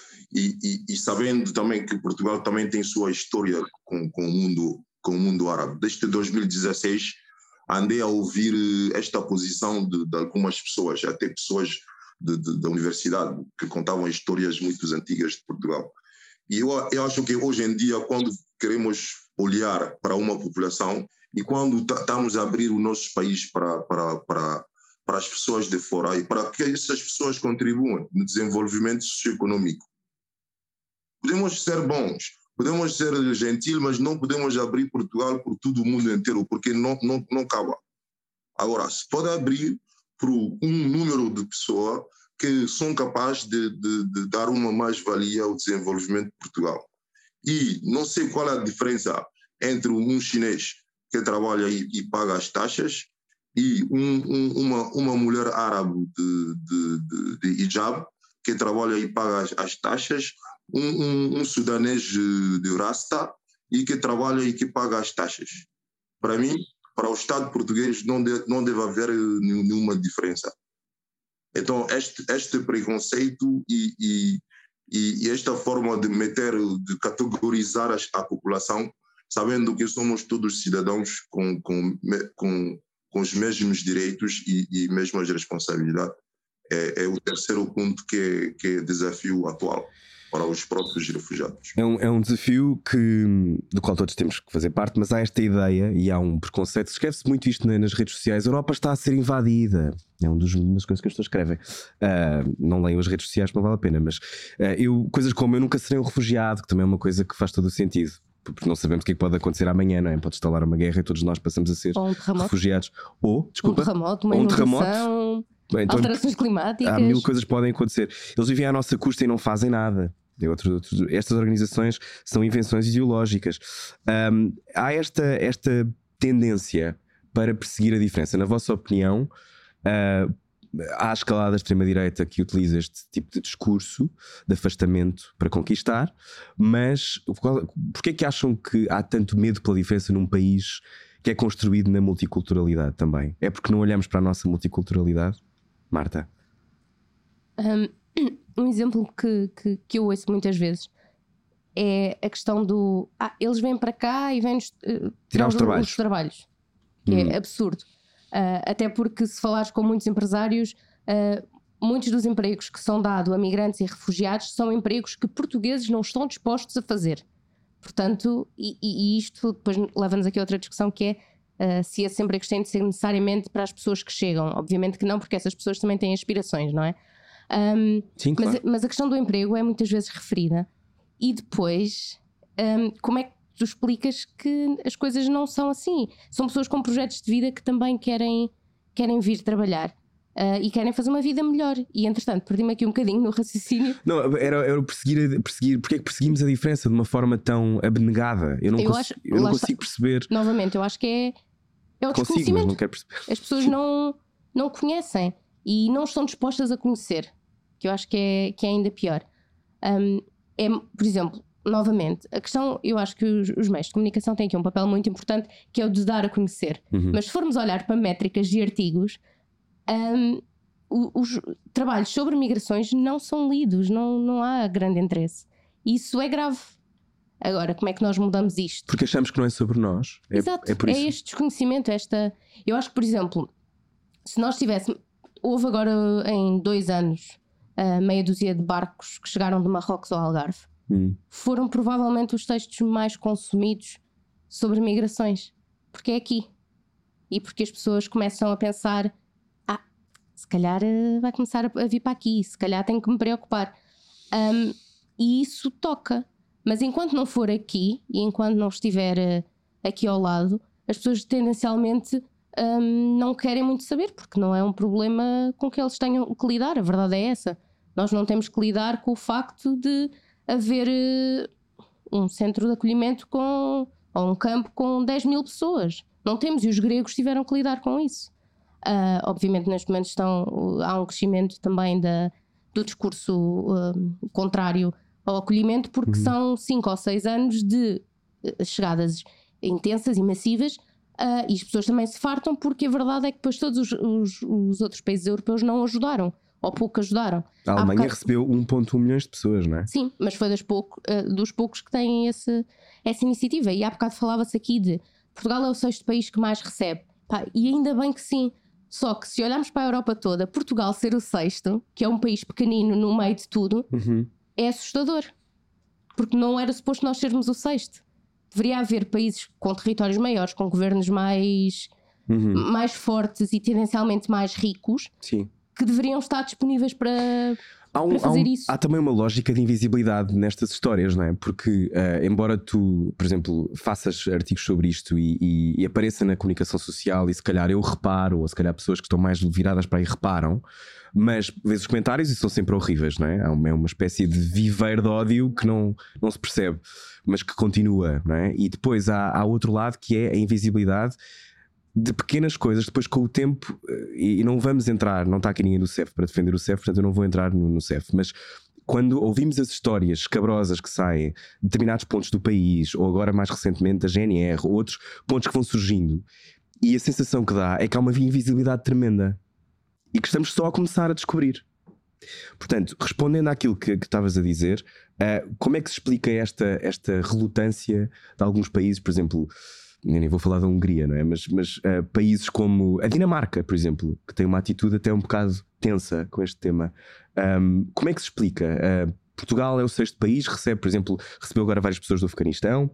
E sabendo também que Portugal também tem sua história com o mundo árabe. Desde 2016 andei a ouvir esta posição de algumas pessoas, até pessoas da universidade, que contavam histórias muito antigas de Portugal. E eu acho que hoje em dia, quando queremos olhar para uma população e quando estamos a abrir o nosso país para as pessoas de fora e para que essas pessoas contribuam no desenvolvimento socioeconômico, podemos ser bons, podemos ser gentis, mas não podemos abrir Portugal por todo o mundo inteiro, porque não acaba. Agora, se pode abrir para um número de pessoas que são capazes de dar uma mais-valia ao desenvolvimento de Portugal. E não sei qual é a diferença entre um chinês que trabalha e paga as taxas e uma mulher árabe de hijab que trabalha e paga as taxas, um sudanês de Rasta e que trabalha e que paga as taxas. Para mim, para o Estado português não deve haver nenhuma diferença. Então, este preconceito e esta forma de categorizar a população, sabendo que somos todos cidadãos com os mesmos direitos e mesmas responsabilidades, é o terceiro ponto que é desafio atual para os próprios refugiados. É um desafio do qual todos temos que fazer parte, mas há esta ideia e há um preconceito. Escreve-se muito isto nas redes sociais. A Europa está a ser invadida. É uma das coisas que as pessoas escrevem. Não leiam as redes sociais, não vale a pena, mas coisas como eu nunca serei um refugiado, que também é uma coisa que faz todo o sentido. Porque não sabemos o que é que pode acontecer amanhã, não é? Pode instalar uma guerra e todos nós passamos a ser refugiados. Ou, desculpa, um terremoto, uma inundação, então, alterações climáticas. Há 1000 coisas que podem acontecer. Eles vivem à nossa custa e não fazem nada. Estas organizações são invenções ideológicas. Há esta tendência para perseguir a diferença. Na vossa opinião, há a escalada da extrema-direita que utiliza este tipo de discurso de afastamento para conquistar, mas porquê é que acham que há tanto medo pela diferença num país que é construído na multiculturalidade também? É porque não olhamos para a nossa multiculturalidade? Marta? Um exemplo que eu ouço muitas vezes é a questão do eles vêm para cá e vêm-nos tirar os trabalhos, que é absurdo. Até porque, se falares com muitos empresários, muitos dos empregos que são dados a migrantes e refugiados são empregos que portugueses não estão dispostos a fazer. Portanto, e isto depois leva-nos aqui a outra discussão, que é se esses empregos têm de ser necessariamente para as pessoas que chegam. Obviamente que não, porque essas pessoas também têm aspirações, não é? Sim, claro. Mas a questão do emprego é muitas vezes referida. E depois, como é que tu explicas que as coisas não são assim? São pessoas com projetos de vida que também querem vir trabalhar e querem fazer uma vida melhor. E entretanto, perdi-me aqui um bocadinho no raciocínio. Não, era perseguir. Porque é que perseguimos a diferença de uma forma tão abnegada? Eu não consigo perceber. Novamente, eu acho que é o desconhecimento. Mas não quero perceber. As pessoas não conhecem e não estão dispostas a conhecer, que eu acho que é ainda pior. Por exemplo, novamente, a questão, eu acho que os meios de comunicação têm aqui um papel muito importante, que é o de dar a conhecer. Mas se formos olhar para métricas de artigos, os trabalhos sobre migrações não são lidos, não há grande interesse. Isso é grave. Agora, como é que nós mudamos isto? Porque achamos que não é sobre nós. Exato, é por isso. É este desconhecimento, eu acho que, por exemplo, se nós tivéssemos... Houve agora em 2 anos meia dúzia de barcos que chegaram de Marrocos ao Algarve. Foram provavelmente os textos mais consumidos sobre migrações, porque é aqui. E porque as pessoas começam a pensar: se calhar vai começar a vir para aqui, se calhar tenho que me preocupar. E isso toca. Mas enquanto não for aqui, e enquanto não estiver aqui ao lado, as pessoas tendencialmente não querem muito saber, porque não é um problema com que eles tenham que lidar. A verdade é essa. Nós não temos que lidar com o facto de haver um centro de acolhimento ou um campo com 10.000 pessoas. Não temos, e os gregos tiveram que lidar com isso. Obviamente neste momento há um crescimento também do discurso contrário ao acolhimento, porque são 5 ou 6 anos de chegadas intensas e massivas, e as pessoas também se fartam, porque a verdade é que depois todos os outros países europeus não ajudaram, ou pouco ajudaram. A Alemanha recebeu 1,1 milhões de pessoas, não é? Sim, mas foi dos poucos que têm essa iniciativa. E há bocado falava-se aqui de Portugal é o 6º país que mais recebe. E ainda bem que sim. Só que se olharmos para a Europa toda, Portugal ser o 6º, que é um país pequenino no meio de tudo, é assustador. Porque não era suposto nós sermos o 6º. Deveria haver países com territórios maiores, com governos mais fortes e tendencialmente mais ricos, sim, que deveriam estar disponíveis para fazer isso. Há também uma lógica de invisibilidade nestas histórias, não é? Porque embora tu, por exemplo, faças artigos sobre isto e apareça na comunicação social, e se calhar eu reparo, ou se calhar pessoas que estão mais viradas para aí reparam, mas vês os comentários e são sempre horríveis, não é? É uma espécie de viveiro de ódio que não se percebe, mas que continua, não é? E depois há outro lado, que é a invisibilidade de pequenas coisas. Depois, com o tempo, e não vamos entrar, não está aqui ninguém do CEF para defender o CEF, portanto eu não vou entrar no CEF, mas quando ouvimos as histórias escabrosas que saem de determinados pontos do país, ou agora mais recentemente da GNR, ou outros pontos que vão surgindo, e a sensação que dá é que há uma invisibilidade tremenda e que estamos só a começar a descobrir. Portanto, respondendo àquilo que estavas a dizer, como é que se explica esta relutância de alguns países, por exemplo, eu nem vou falar da Hungria, não é? Mas países como a Dinamarca, por exemplo, que tem uma atitude até um bocado tensa com este tema. Como é que se explica? Portugal é o 6º país, recebeu agora várias pessoas do Afeganistão,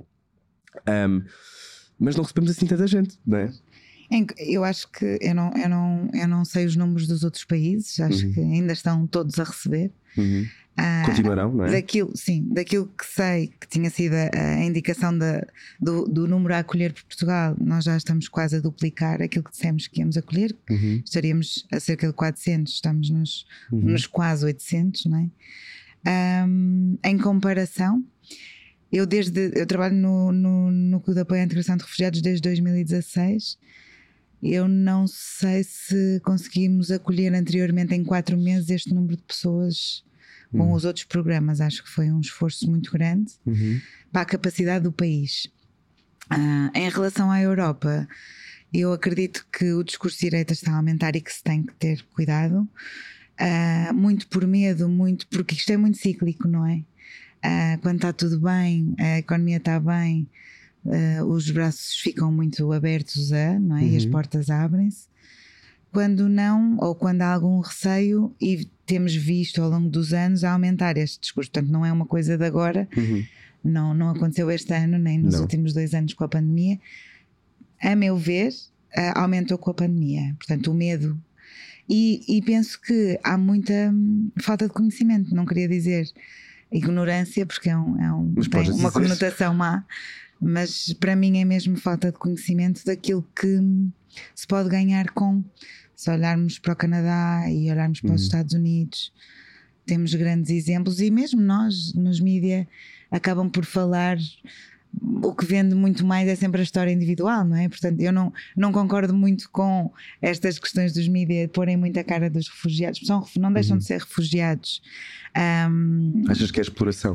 mas não recebemos assim tanta gente, não é? Eu acho que eu não sei os números dos outros países, acho que ainda estão todos a receber. Continuarão, não é? Daquilo que sei que tinha sido a indicação do número a acolher por Portugal, nós já estamos quase a duplicar aquilo que dissemos que íamos acolher. Estaríamos a cerca de 400, estamos nos quase 800, não é? Em comparação, eu trabalho no Núcleo de Apoio à Integração de Refugiados desde 2016. Eu não sei se conseguimos acolher anteriormente em 4 meses este número de pessoas com os outros programas. Acho que foi um esforço muito grande para a capacidade do país. Em relação à Europa, eu acredito que o discurso de direita está a aumentar e que se tem que ter cuidado, muito por medo, muito porque isto é muito cíclico, não é? Quando está tudo bem, a economia está bem, os braços ficam muito abertos, não é? E as portas abrem-se. Quando não, ou quando há algum receio, e temos visto ao longo dos anos a aumentar este discurso. Portanto, não é uma coisa de agora, não aconteceu este ano, nem nos últimos 2 anos com a pandemia. A meu ver, aumentou com a pandemia. Portanto, o medo. E penso que há muita falta de conhecimento, não queria dizer ignorância, porque tem uma conotação má, mas para mim é mesmo falta de conhecimento daquilo que se pode ganhar se olharmos para o Canadá e olharmos para os Estados Unidos. Temos grandes exemplos, e mesmo nós nos mídia acabam por falar. O que vende muito mais é sempre a história individual, não é? Portanto, eu não concordo muito com estas questões dos mídias porem muito a cara dos refugiados. Não deixam de ser refugiados. Achas que é exploração?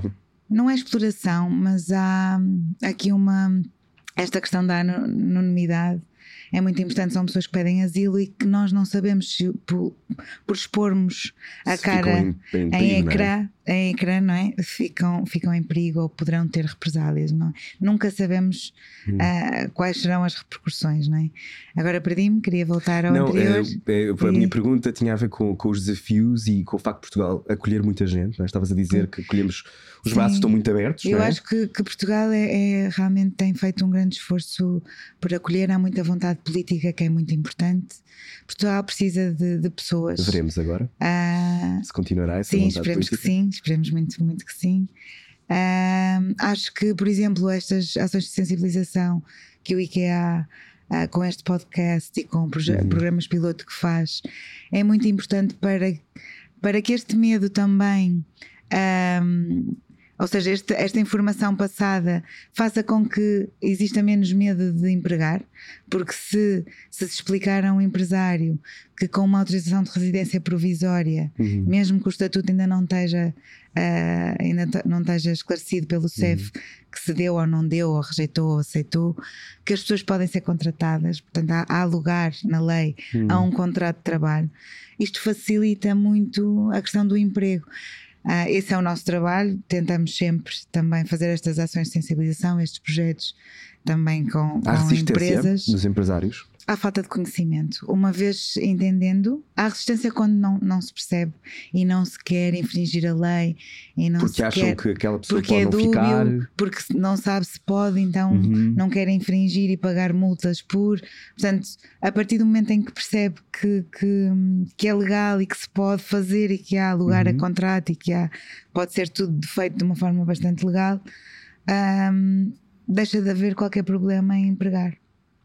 não é exploração, mas há aqui esta questão da anonimidade é muito importante. São pessoas que pedem asilo e que nós não sabemos se por expormos a cara em ecrã, não é? Ficam em perigo ou poderão ter represálias, não é? Nunca sabemos quais serão as repercussões, não é? Agora perdi-me, queria voltar ao anterior. A minha pergunta tinha a ver com os desafios e com o facto de Portugal acolher muita gente, não é? Estavas a dizer que acolhemos, os braços estão muito abertos. Eu acho que Portugal realmente tem feito um grande esforço por acolher. Há muita vontade política, que é muito importante. Portugal precisa de pessoas. Veremos agora se continuará essa vontade esperemos política. Que sim, esperemos muito, muito que sim. Acho que, por exemplo, estas ações de sensibilização que o IKEA com este podcast e com programas piloto que faz é muito importante para que este medo também, ou seja, esta informação passada faça com que exista menos medo de empregar, porque se explicar a um empresário que com uma autorização de residência provisória, mesmo que o estatuto ainda não esteja esclarecido pelo CEF, que se deu ou não deu, ou rejeitou ou aceitou, que as pessoas podem ser contratadas, portanto há lugar na lei a um contrato de trabalho. Isto facilita muito a questão do emprego. Esse é o nosso trabalho. Tentamos sempre também fazer estas ações de sensibilização, estes projetos também com empresas. Dos empresários? Há falta de conhecimento. Uma vez entendendo, há resistência quando não se percebe e não se quer infringir a lei e não porque se acham quer, que aquela pessoa porque pode é não dúbio, ficar, porque não sabe se pode, então não quer infringir e pagar multas portanto, a partir do momento em que percebe que é legal e que se pode fazer e que há lugar a contrato e que pode ser tudo feito de uma forma bastante legal, deixa de haver qualquer problema em empregar.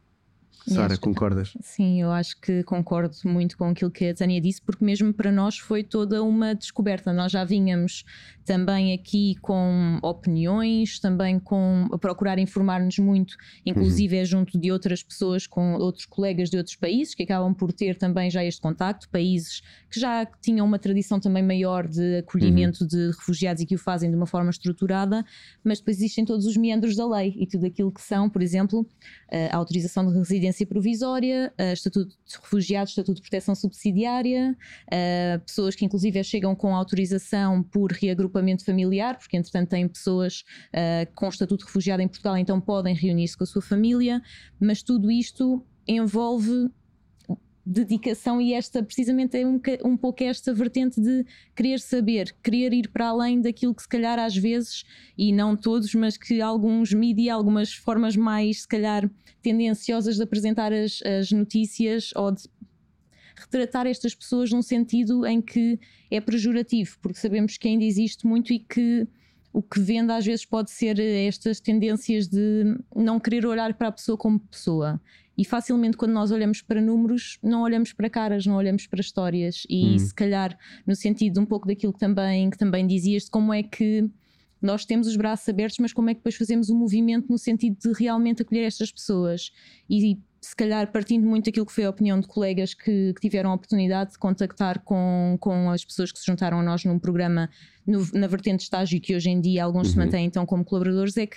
Sara, concordas? Sim, eu acho que concordo muito com aquilo que a Tânia disse, porque mesmo para nós foi toda uma descoberta. Nós já vínhamos também aqui com opiniões, também a procurar informar-nos muito, inclusive junto de outras pessoas, com outros colegas de outros países, que acabam por ter também já este contacto, países que já tinham uma tradição também maior de acolhimento de refugiados e que o fazem de uma forma estruturada, mas depois existem todos os meandros da lei e tudo aquilo que são, por exemplo, a autorização de residência provisória, estatuto de refugiados, estatuto de proteção subsidiária, pessoas que inclusive chegam com autorização por reagrupamento familiar, porque entretanto têm pessoas com estatuto de refugiado em Portugal, então podem reunir-se com a sua família, mas tudo isto envolve dedicação e precisamente é um pouco esta vertente de querer saber, querer ir para além daquilo que se calhar às vezes, e não todos, mas que alguns mídia, algumas formas mais se calhar tendenciosas de apresentar as notícias ou de retratar estas pessoas num sentido em que é pejorativo, porque sabemos que ainda existe muito e que o que vende às vezes pode ser estas tendências de não querer olhar para a pessoa como pessoa. E facilmente quando nós olhamos para números, não olhamos para caras, não olhamos para histórias. E se calhar no sentido um pouco daquilo que também dizias, de como é que nós temos os braços abertos, mas como é que depois fazemos o movimento no sentido de realmente acolher estas pessoas. E se calhar partindo muito daquilo que foi a opinião de colegas que tiveram a oportunidade de contactar com as pessoas que se juntaram a nós num programa na vertente de estágio, que hoje em dia alguns se mantêm então como colaboradores, é que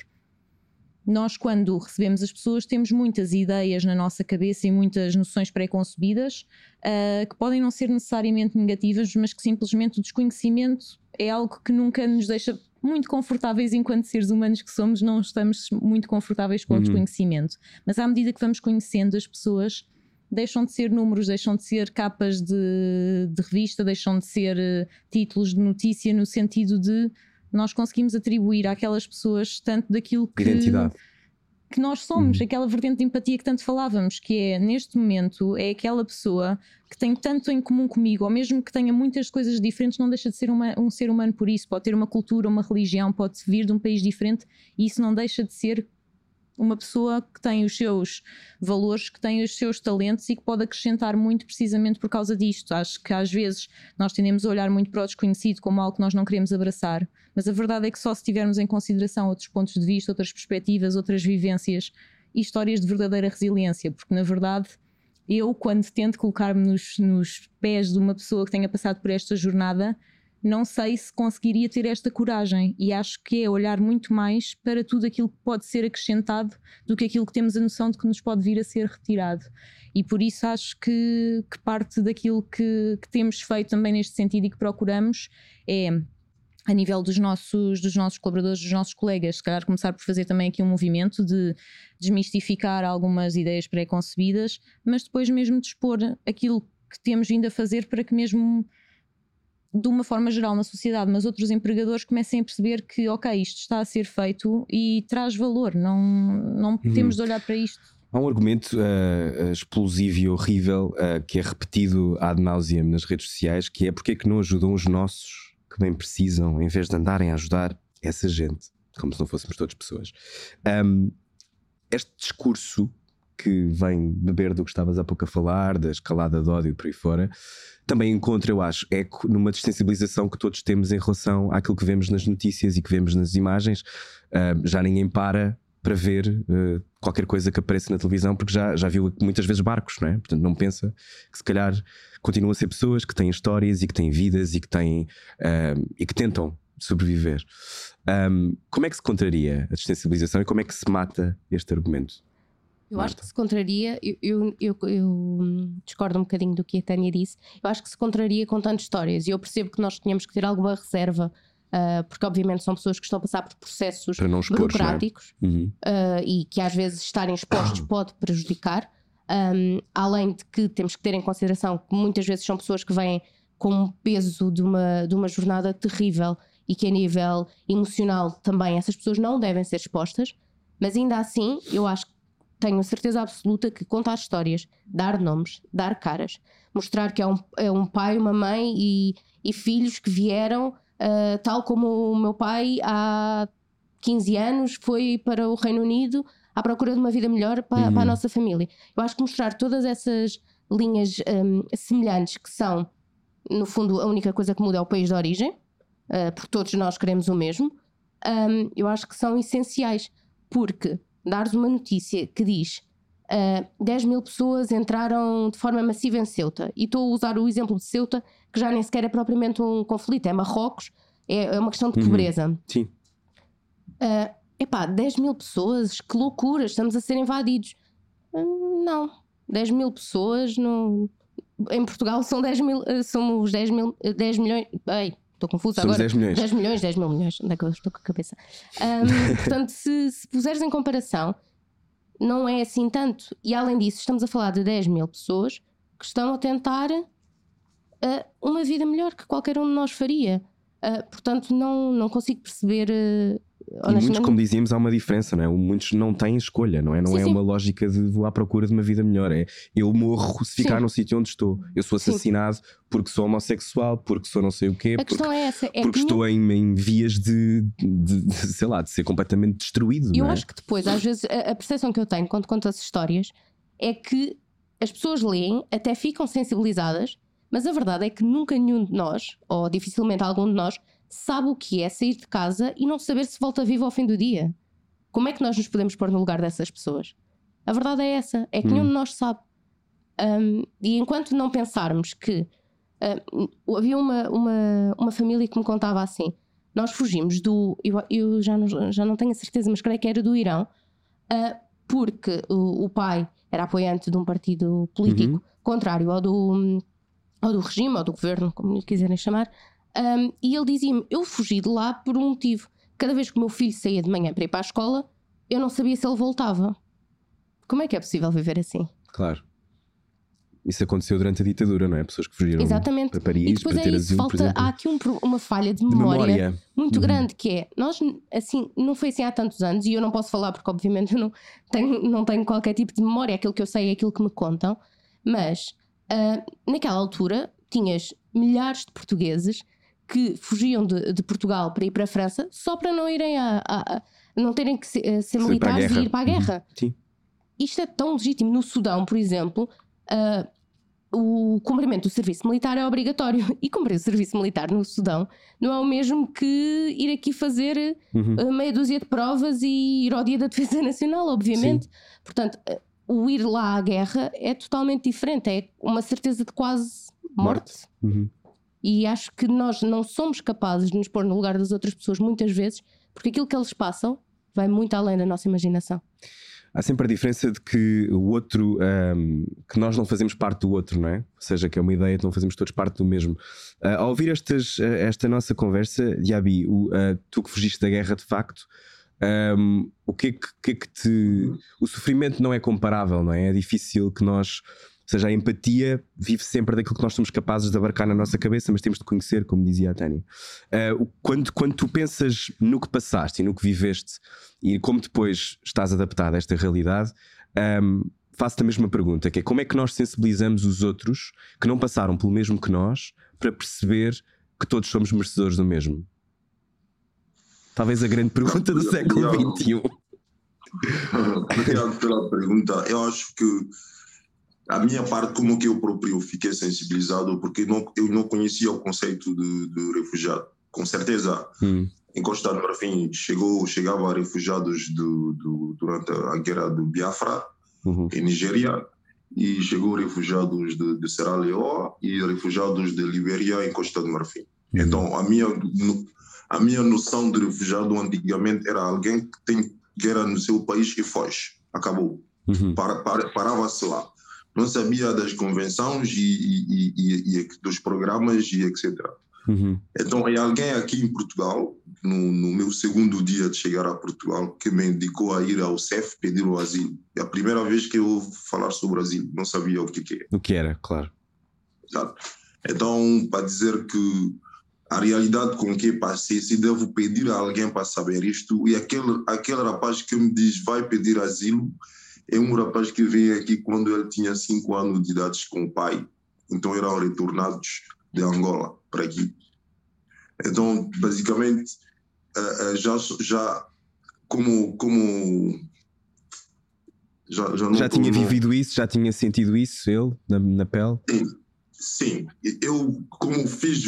nós, quando recebemos as pessoas, temos muitas ideias na nossa cabeça e muitas noções pré-concebidas que podem não ser necessariamente negativas, mas que simplesmente o desconhecimento é algo que nunca nos deixa muito confortáveis enquanto seres humanos que somos, não estamos muito confortáveis com o desconhecimento. Mas à medida que vamos conhecendo as pessoas, deixam de ser números, deixam de ser capas de revista, deixam de ser títulos de notícia, no sentido de nós conseguimos atribuir àquelas pessoas tanto daquilo que identidade que nós somos, aquela vertente de empatia que tanto falávamos, que é, neste momento, é aquela pessoa que tem tanto em comum comigo, ou mesmo que tenha muitas coisas diferentes, não deixa de ser um ser humano por isso. Pode ter uma cultura, uma religião, pode vir de um país diferente, e isso não deixa de ser uma pessoa que tem os seus valores, que tem os seus talentos e que pode acrescentar muito precisamente por causa disto. Acho que às vezes nós tendemos a olhar muito para o desconhecido como algo que nós não queremos abraçar, mas a verdade é que só se tivermos em consideração outros pontos de vista, outras perspectivas, outras vivências e histórias de verdadeira resiliência, porque na verdade eu, quando tento colocar-me nos pés de uma pessoa que tenha passado por esta jornada, não sei se conseguiria ter esta coragem, e acho que é olhar muito mais para tudo aquilo que pode ser acrescentado do que aquilo que temos a noção de que nos pode vir a ser retirado. E por isso acho que parte daquilo que temos feito também neste sentido e que procuramos é, a nível dos nossos colaboradores, dos nossos colegas, se calhar começar por fazer também aqui um movimento de desmistificar algumas ideias pré-concebidas, mas depois mesmo de expor aquilo que temos vindo a fazer para que mesmo de uma forma geral na sociedade, mas outros empregadores comecem a perceber que ok, isto está a ser feito e traz valor, não temos de olhar para isto. Há um argumento explosivo e horrível que é repetido ad nauseam nas redes sociais, que é porque é que não ajudam os nossos que bem precisam, em vez de andarem a ajudar essa gente, como se não fôssemos todas pessoas. Este discurso que vem beber do que estavas há pouco a falar, da escalada de ódio por aí fora, também encontra, eu acho, eco numa desensibilização que todos temos em relação àquilo que vemos nas notícias e que vemos nas imagens. Já ninguém para ver qualquer coisa que apareça na televisão, porque já viu muitas vezes barcos, não é? Portanto, não pensa que se calhar continuam a ser pessoas que têm histórias e que têm vidas e que tentam sobreviver. Como é que se contraria a desensibilização e como é que se mata este argumento? Eu acho que se contraria, eu discordo um bocadinho do que a Tânia disse. Eu acho que se contraria contando histórias, e eu percebo que nós tínhamos que ter alguma reserva, porque obviamente são pessoas que estão a passar por processos burocráticos, e que às vezes estarem expostos pode prejudicar, além de que temos que ter em consideração que muitas vezes são pessoas que vêm com um peso de uma jornada terrível e que a nível emocional também essas pessoas não devem ser expostas, mas ainda assim eu acho que tenho a certeza absoluta que contar histórias, dar nomes, dar caras, mostrar que é um pai, uma mãe e filhos que vieram, tal como o meu pai há 15 anos foi para o Reino Unido à procura de uma vida melhor para a nossa família. Eu acho que mostrar todas essas linhas semelhantes, que são, no fundo, a única coisa que muda é o país de origem, porque todos nós queremos o mesmo, eu acho que são essenciais, porque dares uma notícia que diz 10 mil pessoas entraram de forma massiva em Ceuta, e estou a usar o exemplo de Ceuta, que já nem sequer é propriamente um conflito, é Marrocos, é uma questão de pobreza. Sim. 10 mil pessoas, que loucura, estamos a ser invadidos. Não, 10 mil pessoas em Portugal são 10 mil, somos 10 milhões. Ei, estou confusa somos agora. 10 milhões. 10 mil milhões. Onde é que eu estou com a cabeça? Portanto, se puseres em comparação, não é assim tanto. E além disso, estamos a falar de 10 mil pessoas que estão a tentar uma vida melhor que qualquer um de nós faria. Portanto, não consigo perceber. E muitos, como dizíamos, há uma diferença, não é? Muitos não têm escolha, não é? Não é uma lógica de vou à procura de uma vida melhor. É eu morro se ficar no sítio onde estou. Eu sou assassinado porque sou homossexual, porque sou não sei o quê. A questão é essa. Porque estou em vias de sei lá, de ser completamente destruído. Eu acho que depois, às vezes, a percepção que eu tenho quando conto as histórias é que as pessoas leem, até ficam sensibilizadas, mas a verdade é que nunca nenhum de nós, ou dificilmente algum de nós, sabe o que é sair de casa e não saber se volta vivo ao fim do dia. Como é que nós nos podemos pôr no lugar dessas pessoas? A verdade é essa, é que nenhum de nós sabe. E enquanto não pensarmos que havia uma família que me contava assim, nós fugimos eu já não tenho a certeza, mas creio que era do Irão, porque o pai era apoiante de um partido político contrário ao do regime, ou do governo, como lhe quiserem chamar. E ele dizia-me, eu fugi de lá por um motivo. Cada vez que o meu filho saía de manhã para ir para a escola, eu não sabia se ele voltava. Como é que é possível viver assim? Claro. Isso aconteceu durante a ditadura, não é? Pessoas que fugiram para Paris, e depois para ter asilo, por exemplo. Há aqui uma falha de memória muito grande, que é, nós, assim, não foi assim há tantos anos, e eu não posso falar porque obviamente eu não tenho qualquer tipo de memória, aquilo que eu sei é aquilo que me contam, mas naquela altura tinhas milhares de portugueses que fugiam de Portugal para ir para a França só para não irem não terem que ser militares e ir para a guerra. Sim. Isto é tão legítimo. No Sudão, por exemplo, o cumprimento do serviço militar é obrigatório, e cumprir o serviço militar no Sudão não é o mesmo que ir aqui fazer meia dúzia de provas e ir ao Dia da Defesa Nacional, obviamente. Sim. Portanto, o ir lá à guerra é totalmente diferente, é uma certeza de quase morte. E acho que nós não somos capazes de nos pôr no lugar das outras pessoas muitas vezes, porque aquilo que eles passam vai muito além da nossa imaginação. Há sempre a diferença de que o outro, que nós não fazemos parte do outro, não é? Ou seja, que é uma ideia de não fazemos todos parte do mesmo. Ao ouvir esta nossa conversa, Diaby, tu que fugiste da guerra de facto, o que é que te... O sofrimento não é comparável, não é? É difícil que nós... Ou seja, a empatia vive sempre daquilo que nós somos capazes de abarcar na nossa cabeça, mas temos de conhecer, como dizia a Tânia. Quando tu pensas no que passaste e no que viveste e como depois estás adaptado a esta realidade, faço-te a mesma pergunta, que é como é que nós sensibilizamos os outros que não passaram pelo mesmo que nós para perceber que todos somos merecedores do mesmo? Talvez a grande pergunta do século XXI. Obrigado pela pergunta. Eu acho que a minha parte, como que eu próprio fiquei sensibilizado, porque eu não conhecia o conceito de refugiado. Com certeza, em Costa do Marfim chegava refugiados durante a guerra do Biafra, em Nigéria, e chegou refugiados de Sierra Leone e refugiados de Libéria em Costa do Marfim. Então, a minha noção de refugiado antigamente era alguém que tem guerra no seu país e foge. Acabou. Parava-se lá. Não sabia das convenções e dos programas e etc. Então, é alguém aqui em Portugal, no meu segundo dia de chegar a Portugal, que me indicou a ir ao CEF pedir o asilo. É a primeira vez que eu ouvi falar sobre o asilo, não sabia o que é. O que era, claro. Exato. Então, para dizer que a realidade com que passei, se devo pedir a alguém para saber isto, e aquele rapaz que me diz vai pedir asilo, é um rapaz que veio aqui quando ele tinha 5 anos de idade com o pai. Então eram retornados de Angola para aqui. Então, basicamente, já tinha vivido isso, já tinha sentido isso, ele, na pele? Sim. Eu, como fiz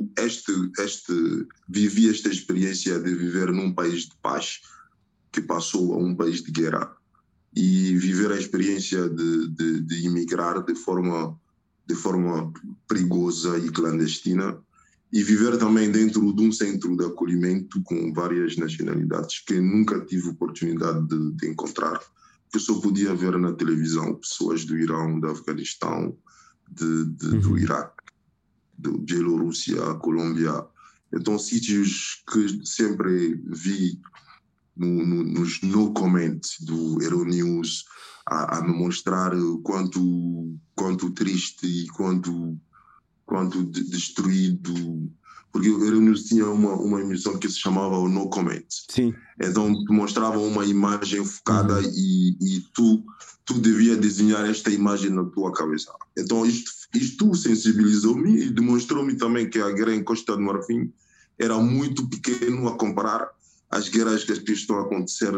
vivi esta experiência de viver num país de paz, que passou a um país de guerra, e viver a experiência de imigrar de forma perigosa e clandestina, e viver também dentro de um centro de acolhimento com várias nacionalidades que nunca tive oportunidade de encontrar, que eu só podia ver na televisão, pessoas do Irão, do Afeganistão, do Iraque, da Bielorrússia, Colômbia. Então, sítios que sempre vi nos no comment do Euronews a me mostrar quanto triste e quanto destruído, porque o Euronews tinha uma emissão que se chamava o No Comment. Sim. Então mostrava uma imagem focada e tu devia desenhar esta imagem na tua cabeça. Então isto sensibilizou-me e demonstrou-me também que a guerra em Costa do Marfim era muito pequeno a comparar as guerras que estão a acontecer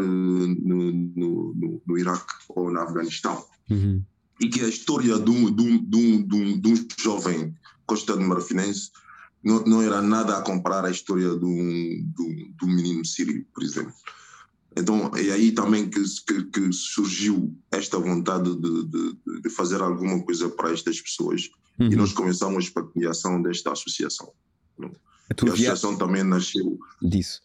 no Iraque ou no Afeganistão. E que a história de um jovem Costa do Marfinense não era nada a comparar à história de um menino sírio, por exemplo. Então é aí também que surgiu esta vontade de fazer alguma coisa para estas pessoas, e nós começamos a criação desta associação. A associação também nasceu disso,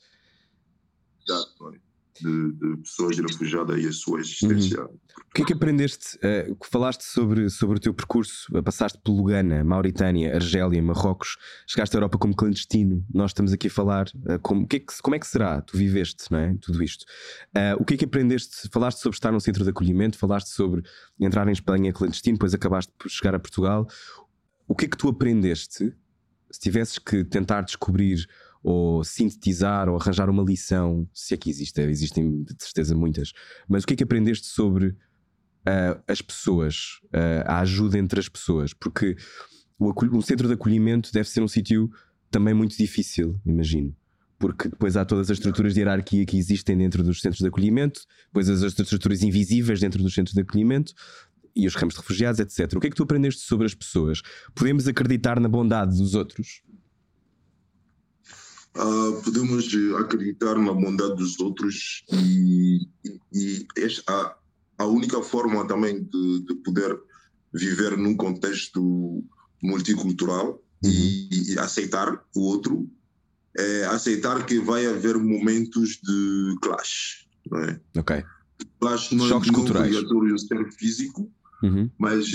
de pessoas refugiadas e a sua existência. O que é que aprendeste? Falaste sobre o teu percurso, passaste pelo Ghana, Mauritânia, Argélia, Marrocos, chegaste à Europa como clandestino. Nós estamos aqui a falar como é que será? Tu viveste, não é? Tudo isto. O que é que aprendeste? Falaste sobre estar num centro de acolhimento, falaste sobre entrar em Espanha clandestino, depois acabaste por chegar a Portugal. O que é que tu aprendeste? Se tivesses que tentar descobrir ou sintetizar ou arranjar uma lição, se é que existem de certeza muitas, mas o que é que aprendeste sobre as pessoas, a ajuda entre as pessoas? Porque um centro de acolhimento deve ser um sítio também muito difícil, imagino, porque depois há todas as estruturas de hierarquia que existem dentro dos centros de acolhimento, depois as estruturas invisíveis dentro dos centros de acolhimento e os campos de refugiados, etc. O que é que tu aprendeste sobre as pessoas? Podemos acreditar na bondade dos outros? Podemos acreditar na bondade dos outros, e a única forma também de poder viver num contexto multicultural e aceitar o outro, aceitar que vai haver momentos de clash, não é? Ok. Clash não Choques é culturais. obrigatório ser físico, mas,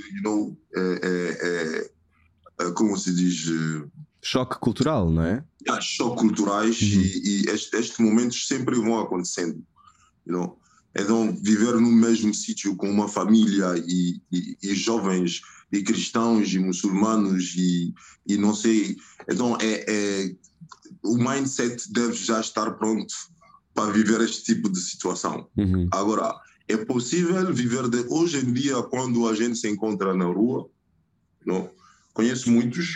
como se diz? Choque cultural, não é? Choques culturais e estes momentos sempre vão acontecendo, Então, viver no mesmo sítio com uma família e jovens e cristãos e muçulmanos e não sei, então o mindset deve já estar pronto para viver este tipo de situação. Agora, é possível viver hoje em dia quando a gente se encontra na rua, não? Conheço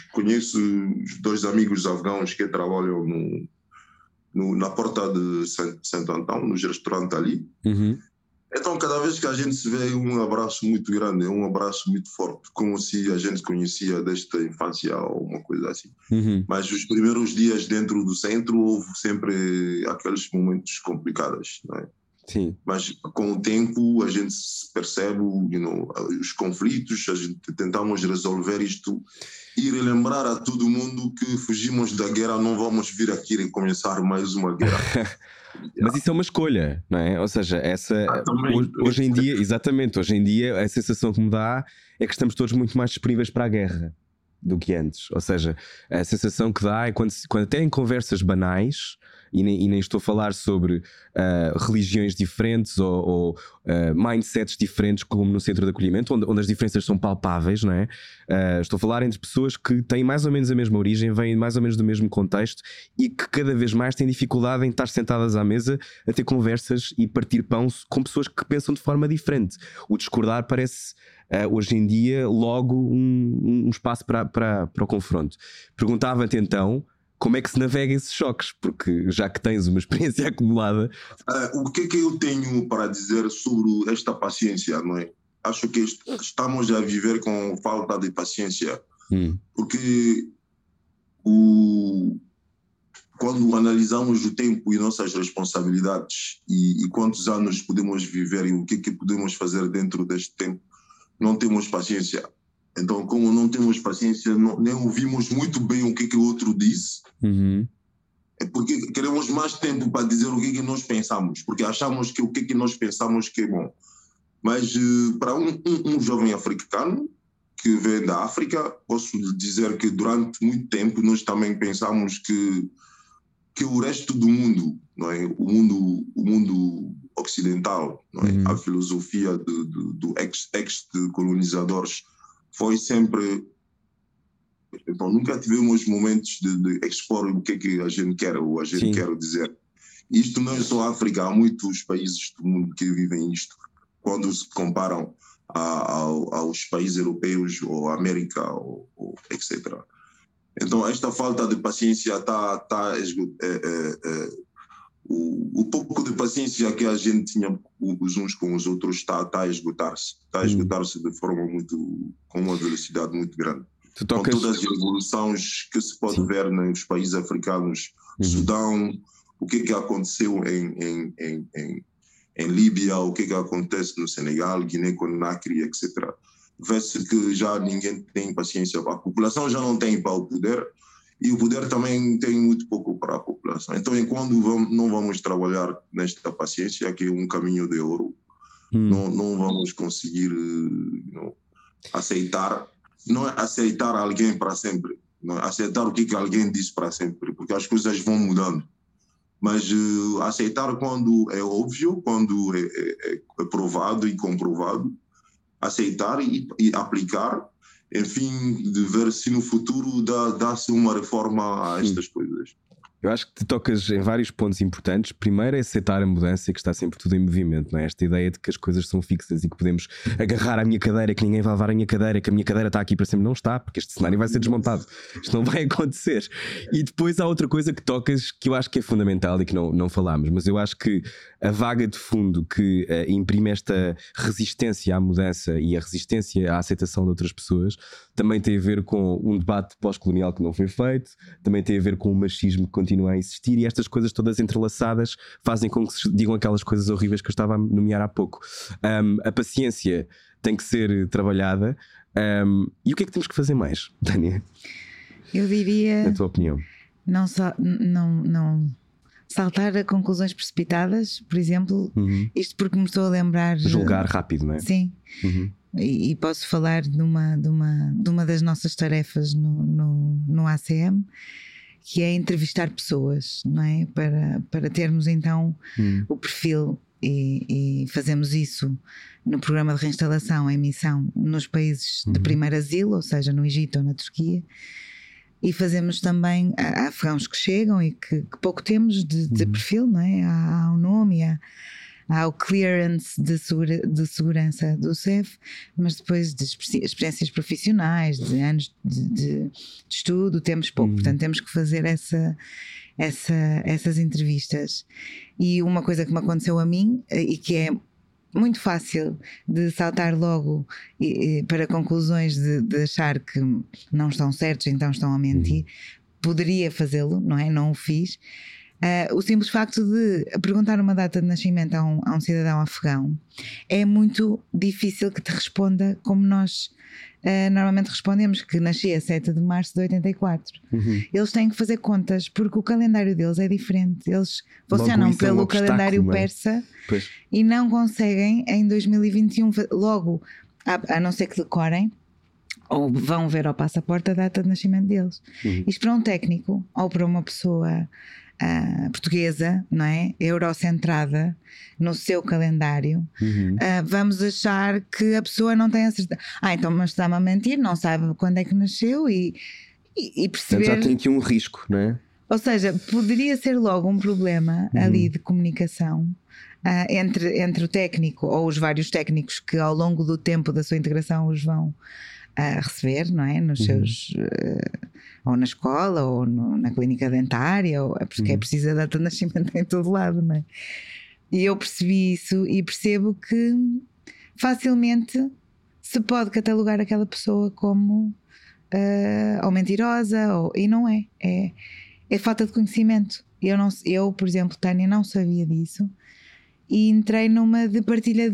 2 amigos afegãos que trabalham na porta de Santo Antão, nos restaurantes ali. Então, cada vez que a gente se vê, um abraço muito grande, um abraço muito forte, como se a gente conhecia desde a infância ou uma coisa assim. Mas os primeiros dias dentro do centro houve sempre aqueles momentos complicados, não é? Sim. Mas com o tempo a gente percebe os conflitos, a gente tentamos resolver isto e relembrar a todo mundo que fugimos da guerra, não vamos vir aqui e começar mais uma guerra. Mas isso é uma escolha, não é? Ou seja, hoje em dia, exatamente, hoje em dia a sensação que me dá é que estamos todos muito mais disponíveis para a guerra do que antes. Ou seja, a sensação que dá é quando até em conversas banais, e nem estou a falar sobre religiões diferentes ou mindsets diferentes, como no centro de acolhimento, onde as diferenças são palpáveis, não é? Estou a falar entre pessoas que têm mais ou menos a mesma origem, vêm mais ou menos do mesmo contexto e que cada vez mais têm dificuldade em estar sentadas à mesa a ter conversas e partir pão com pessoas que pensam de forma diferente. O discordar parece hoje em dia logo um espaço para o confronto. Perguntava-te então como é que se navega esses choques, porque já que tens uma experiência acumulada. O que é que eu tenho para dizer sobre esta paciência, não é? Acho que estamos a viver com falta de paciência, porque quando analisamos o tempo e nossas responsabilidades e quantos anos podemos viver e o que podemos fazer dentro deste tempo, não temos paciência. Então, como não temos paciência, nem ouvimos muito bem o que o outro diz, é porque queremos mais tempo para dizer o que nós pensamos, porque achamos que o que nós pensamos que é bom. Mas para um jovem africano que vem da África, posso dizer que durante muito tempo nós também pensamos que o resto do mundo, não é? O mundo ocidental, não é? A filosofia do ex-colonizadores foi sempre... Então, nunca tivemos momentos de expor o que a gente quer ou a gente quer dizer. Isto não é só a África, há muitos países do mundo que vivem isto, quando se comparam aos países europeus ou América ou etc. Então, esta falta de paciência o pouco de paciência que a gente tinha uns com os outros está a esgotar-se. Está a esgotar-se de forma com uma velocidade muito grande. Com todas as evoluções que se pode ver nos países africanos, Sudão, o que aconteceu em Líbia, o que acontece no Senegal, Guiné-Conakry, etc. Vê-se que já ninguém tem paciência. A população já não tem para o poder e o poder também tem muito pouco para a população. Então, enquanto não vamos trabalhar nesta paciência, que é um caminho de ouro, não vamos conseguir aceitar. Não é aceitar alguém para sempre, não é aceitar o que alguém disse para sempre, porque as coisas vão mudando. Mas aceitar quando é óbvio, quando é provado e comprovado, aceitar e aplicar, enfim, de ver se no futuro dá-se uma reforma a estas coisas. Eu acho que te tocas em vários pontos importantes. Primeiro é aceitar a mudança e que está sempre tudo em movimento, não é? Esta ideia de que as coisas são fixas e que podemos agarrar a minha cadeira, que ninguém vai levar a minha cadeira, que a minha cadeira está aqui para sempre. Não está, porque este cenário vai ser desmontado. Isto não vai acontecer. E depois há outra coisa que tocas que eu acho que é fundamental e que não falámos, mas eu acho que a vaga de fundo que imprime esta resistência à mudança e a resistência à aceitação de outras pessoas também tem a ver com um debate pós-colonial que não foi feito, também tem a ver com o machismo que continua a existir, e estas coisas todas entrelaçadas fazem com que se digam aquelas coisas horríveis que eu estava a nomear há pouco. A paciência tem que ser trabalhada. E o que é que temos que fazer mais, Tânia? Eu diria, na tua opinião? Não saltar a conclusões precipitadas, por exemplo, isto porque me estou a lembrar. Julgar rápido, não é? Sim. E posso falar de uma das nossas tarefas no ACM, que é entrevistar pessoas, não é? Para termos então o perfil, e fazemos isso no programa de reinstalação em missão nos países de primeiro asilo, ou seja, no Egito ou na Turquia. E fazemos também a afegãos que chegam e que pouco temos de perfil, não é? Há o nome, há o clearance de segurança do CEF, mas depois de experiências profissionais, de anos de estudo, temos pouco. Portanto, temos que fazer essas entrevistas. E uma coisa que me aconteceu a mim, e que é muito fácil de saltar logo para conclusões de achar que não estão certos, então estão a mentir. Poderia fazê-lo, não é? Não o fiz. O simples facto de perguntar uma data de nascimento a um cidadão afegão é muito difícil que te responda como nós normalmente respondemos, que nasci a 7 de março de 84. Eles têm que fazer contas porque o calendário deles é diferente. Eles funcionam pelo calendário persa e não conseguem em 2021 logo, a não ser que decorem ou vão ver ao passaporte a data de nascimento deles. Isto para um técnico ou para uma pessoa portuguesa, não é? Eurocentrada no seu calendário, vamos achar que a pessoa não tem a certeza. Então, mas está-me a mentir, não sabe quando é que nasceu e perceber. Portanto, já tem aqui um risco, não é? Ou seja, poderia ser logo um problema ali de comunicação entre o técnico ou os vários técnicos que ao longo do tempo da sua integração os vão receber, não é? Nos seus ou na escola ou na clínica dentária, porque é preciso a data de nascimento em todo lado, não é? E eu percebi isso e percebo que facilmente se pode catalogar aquela pessoa como ou mentirosa, e não é. É falta de conhecimento. Eu, por exemplo, Tânia, não sabia disso. E entrei numa de partilha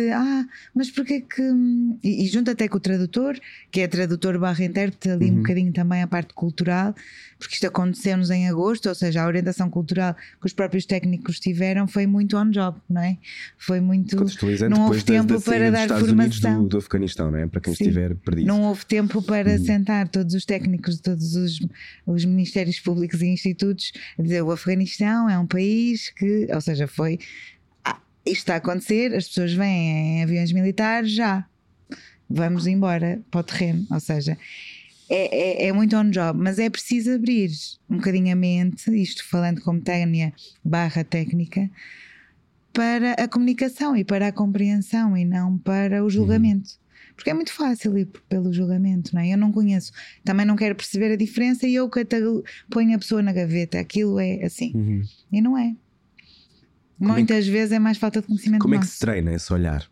mas porquê que... E junto até com o tradutor, que é tradutor / intérprete, ali um bocadinho também a parte cultural, porque isto aconteceu-nos em agosto, ou seja, a orientação cultural que os próprios técnicos tiveram foi muito on job, não é? Foi muito... Não houve tempo para dar formação do Afeganistão, não é? Para quem estiver perdido. Não houve tempo para sentar todos os técnicos de todos os ministérios públicos e institutos a dizer: o Afeganistão é um país que... Ou seja, foi... Isto está a acontecer, as pessoas vêm em aviões militares, já vamos embora para o terreno. Ou seja, é muito on job, mas é preciso abrir um bocadinho a mente, isto falando como Tânia / técnica, para a comunicação e para a compreensão e não para o julgamento. Porque é muito fácil ir pelo julgamento, não é? Eu não conheço, também não quero perceber a diferença e eu ponho a pessoa na gaveta, aquilo é assim. E não é. Muitas vezes é mais falta de conhecimento. Como é que se treina esse olhar?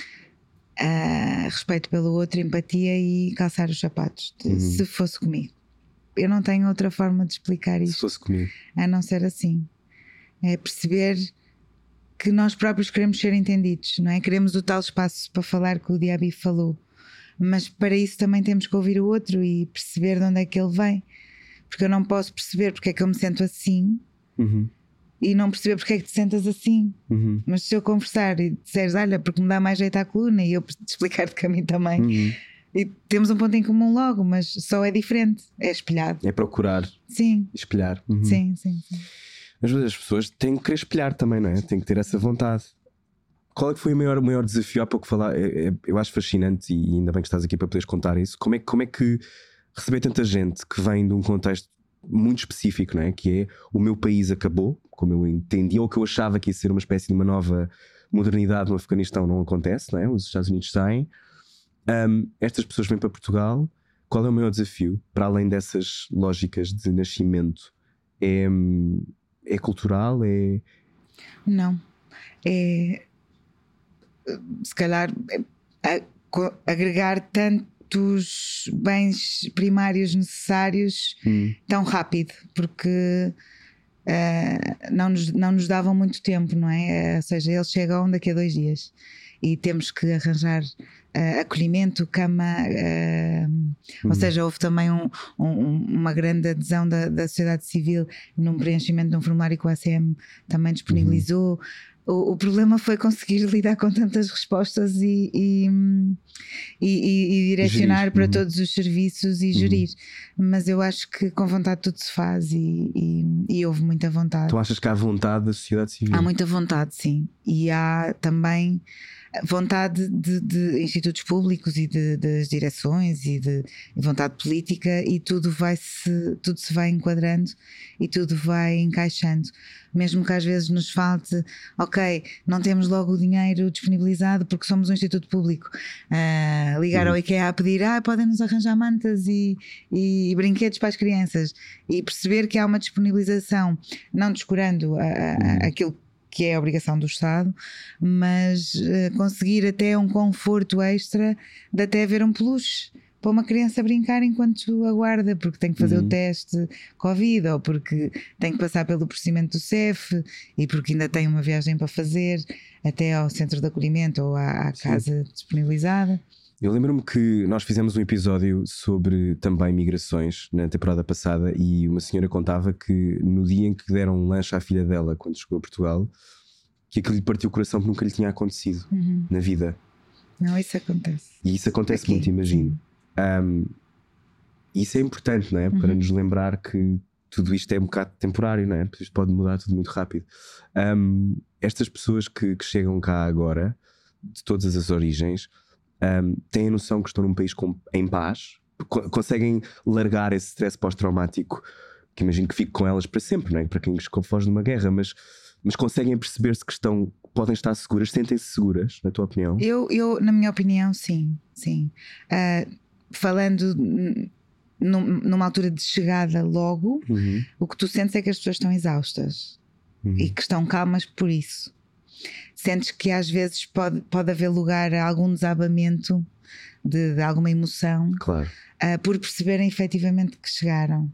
Respeito pelo outro, empatia e calçar os sapatos. Se fosse comigo. Eu não tenho outra forma de explicar isto. Se fosse comigo. A não ser assim. É perceber que nós próprios queremos ser entendidos, não é? Queremos o tal espaço para falar que o Diaby falou. Mas para isso também temos que ouvir o outro e perceber de onde é que ele vem. Porque eu não posso perceber porque é que eu me sinto assim. E não perceber porque é que te sentas assim. Mas se eu conversar e disseres: olha, porque me dá mais jeito à coluna, e eu te explicar que a mim também, e temos um ponto em comum logo, mas só é diferente, é espelhado. É procurar. Sim. Espelhar. Sim. Mas as pessoas têm que querer espelhar também, não é? Têm que ter essa vontade. Qual é que foi o maior desafio? Há pouco falar, eu acho fascinante, e ainda bem que estás aqui para poderes contar isso. Como é que receber tanta gente que vem de um contexto muito específico, não é? Que é: o meu país acabou, como eu entendi, ou que eu achava que ia ser uma espécie de uma nova modernidade no Afeganistão, não acontece, não é? Os Estados Unidos saem, estas pessoas vêm para Portugal. Qual é o maior desafio, para além dessas lógicas de nascimento? É cultural? Não, se calhar agregar tantos bens primários necessários tão rápido, porque não nos davam muito tempo, não é? Ou seja, eles chegam daqui a 2 dias e temos que arranjar acolhimento, cama, Ou seja, houve também uma grande adesão da sociedade civil num preenchimento de um formulário que o ACM também disponibilizou. O problema foi conseguir lidar com tantas respostas e direcionar para todos os serviços e gerir. Mas eu acho que com vontade tudo se faz e houve muita vontade. Tu achas que há vontade da sociedade civil? Há muita vontade, sim. E há também vontade de institutos públicos e das direções e vontade política, e tudo se vai enquadrando e tudo vai encaixando, mesmo que às vezes nos falte, ok, não temos logo o dinheiro disponibilizado porque somos um instituto público, ligar ao IKEA a pedir, podem-nos arranjar mantas e brinquedos para as crianças, e perceber que há uma disponibilização, não descurando aquilo que é a obrigação do Estado, mas conseguir até um conforto extra de até haver um peluche para uma criança brincar enquanto aguarda, porque tem que fazer o teste Covid, ou porque tem que passar pelo procedimento do CEF, e porque ainda tem uma viagem para fazer até ao centro de acolhimento ou à casa disponibilizada. Eu lembro-me que nós fizemos um episódio sobre também migrações na temporada passada, e uma senhora contava que no dia em que deram um lanche à filha dela quando chegou a Portugal, que aquilo lhe partiu o coração, porque nunca lhe tinha acontecido na vida. Não, isso acontece. E isso acontece aqui, muito, imagino. Isso é importante, não é? Para nos lembrar que tudo isto é um bocado temporário, não é? Isto pode mudar tudo muito rápido. Estas pessoas que chegam cá agora, de todas as origens, têm a noção que estão num país em paz, conseguem largar esse stress pós-traumático, que imagino que fique com elas para sempre, não é? Para quem foge de uma guerra, mas conseguem perceber-se que podem estar seguras, sentem-se seguras, na tua opinião? Eu, na minha opinião, sim. Falando numa altura de chegada logo, o que tu sentes é que as pessoas estão exaustas e que estão calmas por isso. Sentes que às vezes pode haver lugar a algum desabamento de alguma emoção, claro, por perceberem efetivamente que chegaram.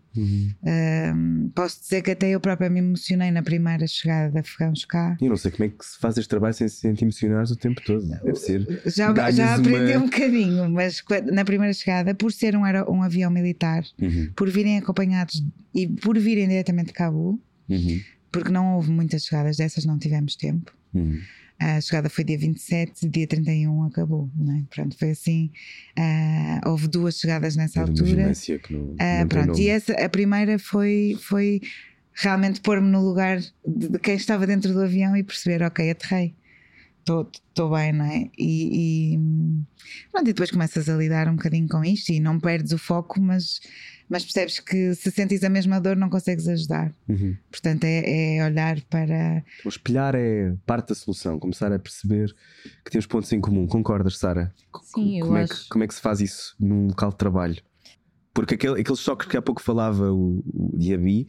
Posso dizer que até eu própria me emocionei na primeira chegada de afegãos cá. Eu não sei como é que se faz este trabalho sem se sentir emocionados o tempo todo. Deve ser. Já aprendi um bocadinho, mas na primeira chegada, por ser um avião militar, por virem acompanhados e por virem diretamente de Cabul, porque não houve muitas chegadas dessas, não tivemos tempo. A chegada foi dia 27, dia 31 acabou, não é? Pronto, foi assim. Houve 2 chegadas nessa altura. Que não pronto, e a primeira foi realmente pôr-me no lugar de quem estava dentro do avião e perceber, ok, aterrei, estou bem, não é? E depois começas a lidar um bocadinho com isto e não perdes o foco, mas percebes que se sentes a mesma dor não consegues ajudar. Portanto é olhar para... O espelhar é parte da solução, começar a perceber que temos pontos em comum. Concordas, Sara? Sim, como é que se faz isso num local de trabalho? Porque aqueles choques que há pouco falava o Diaby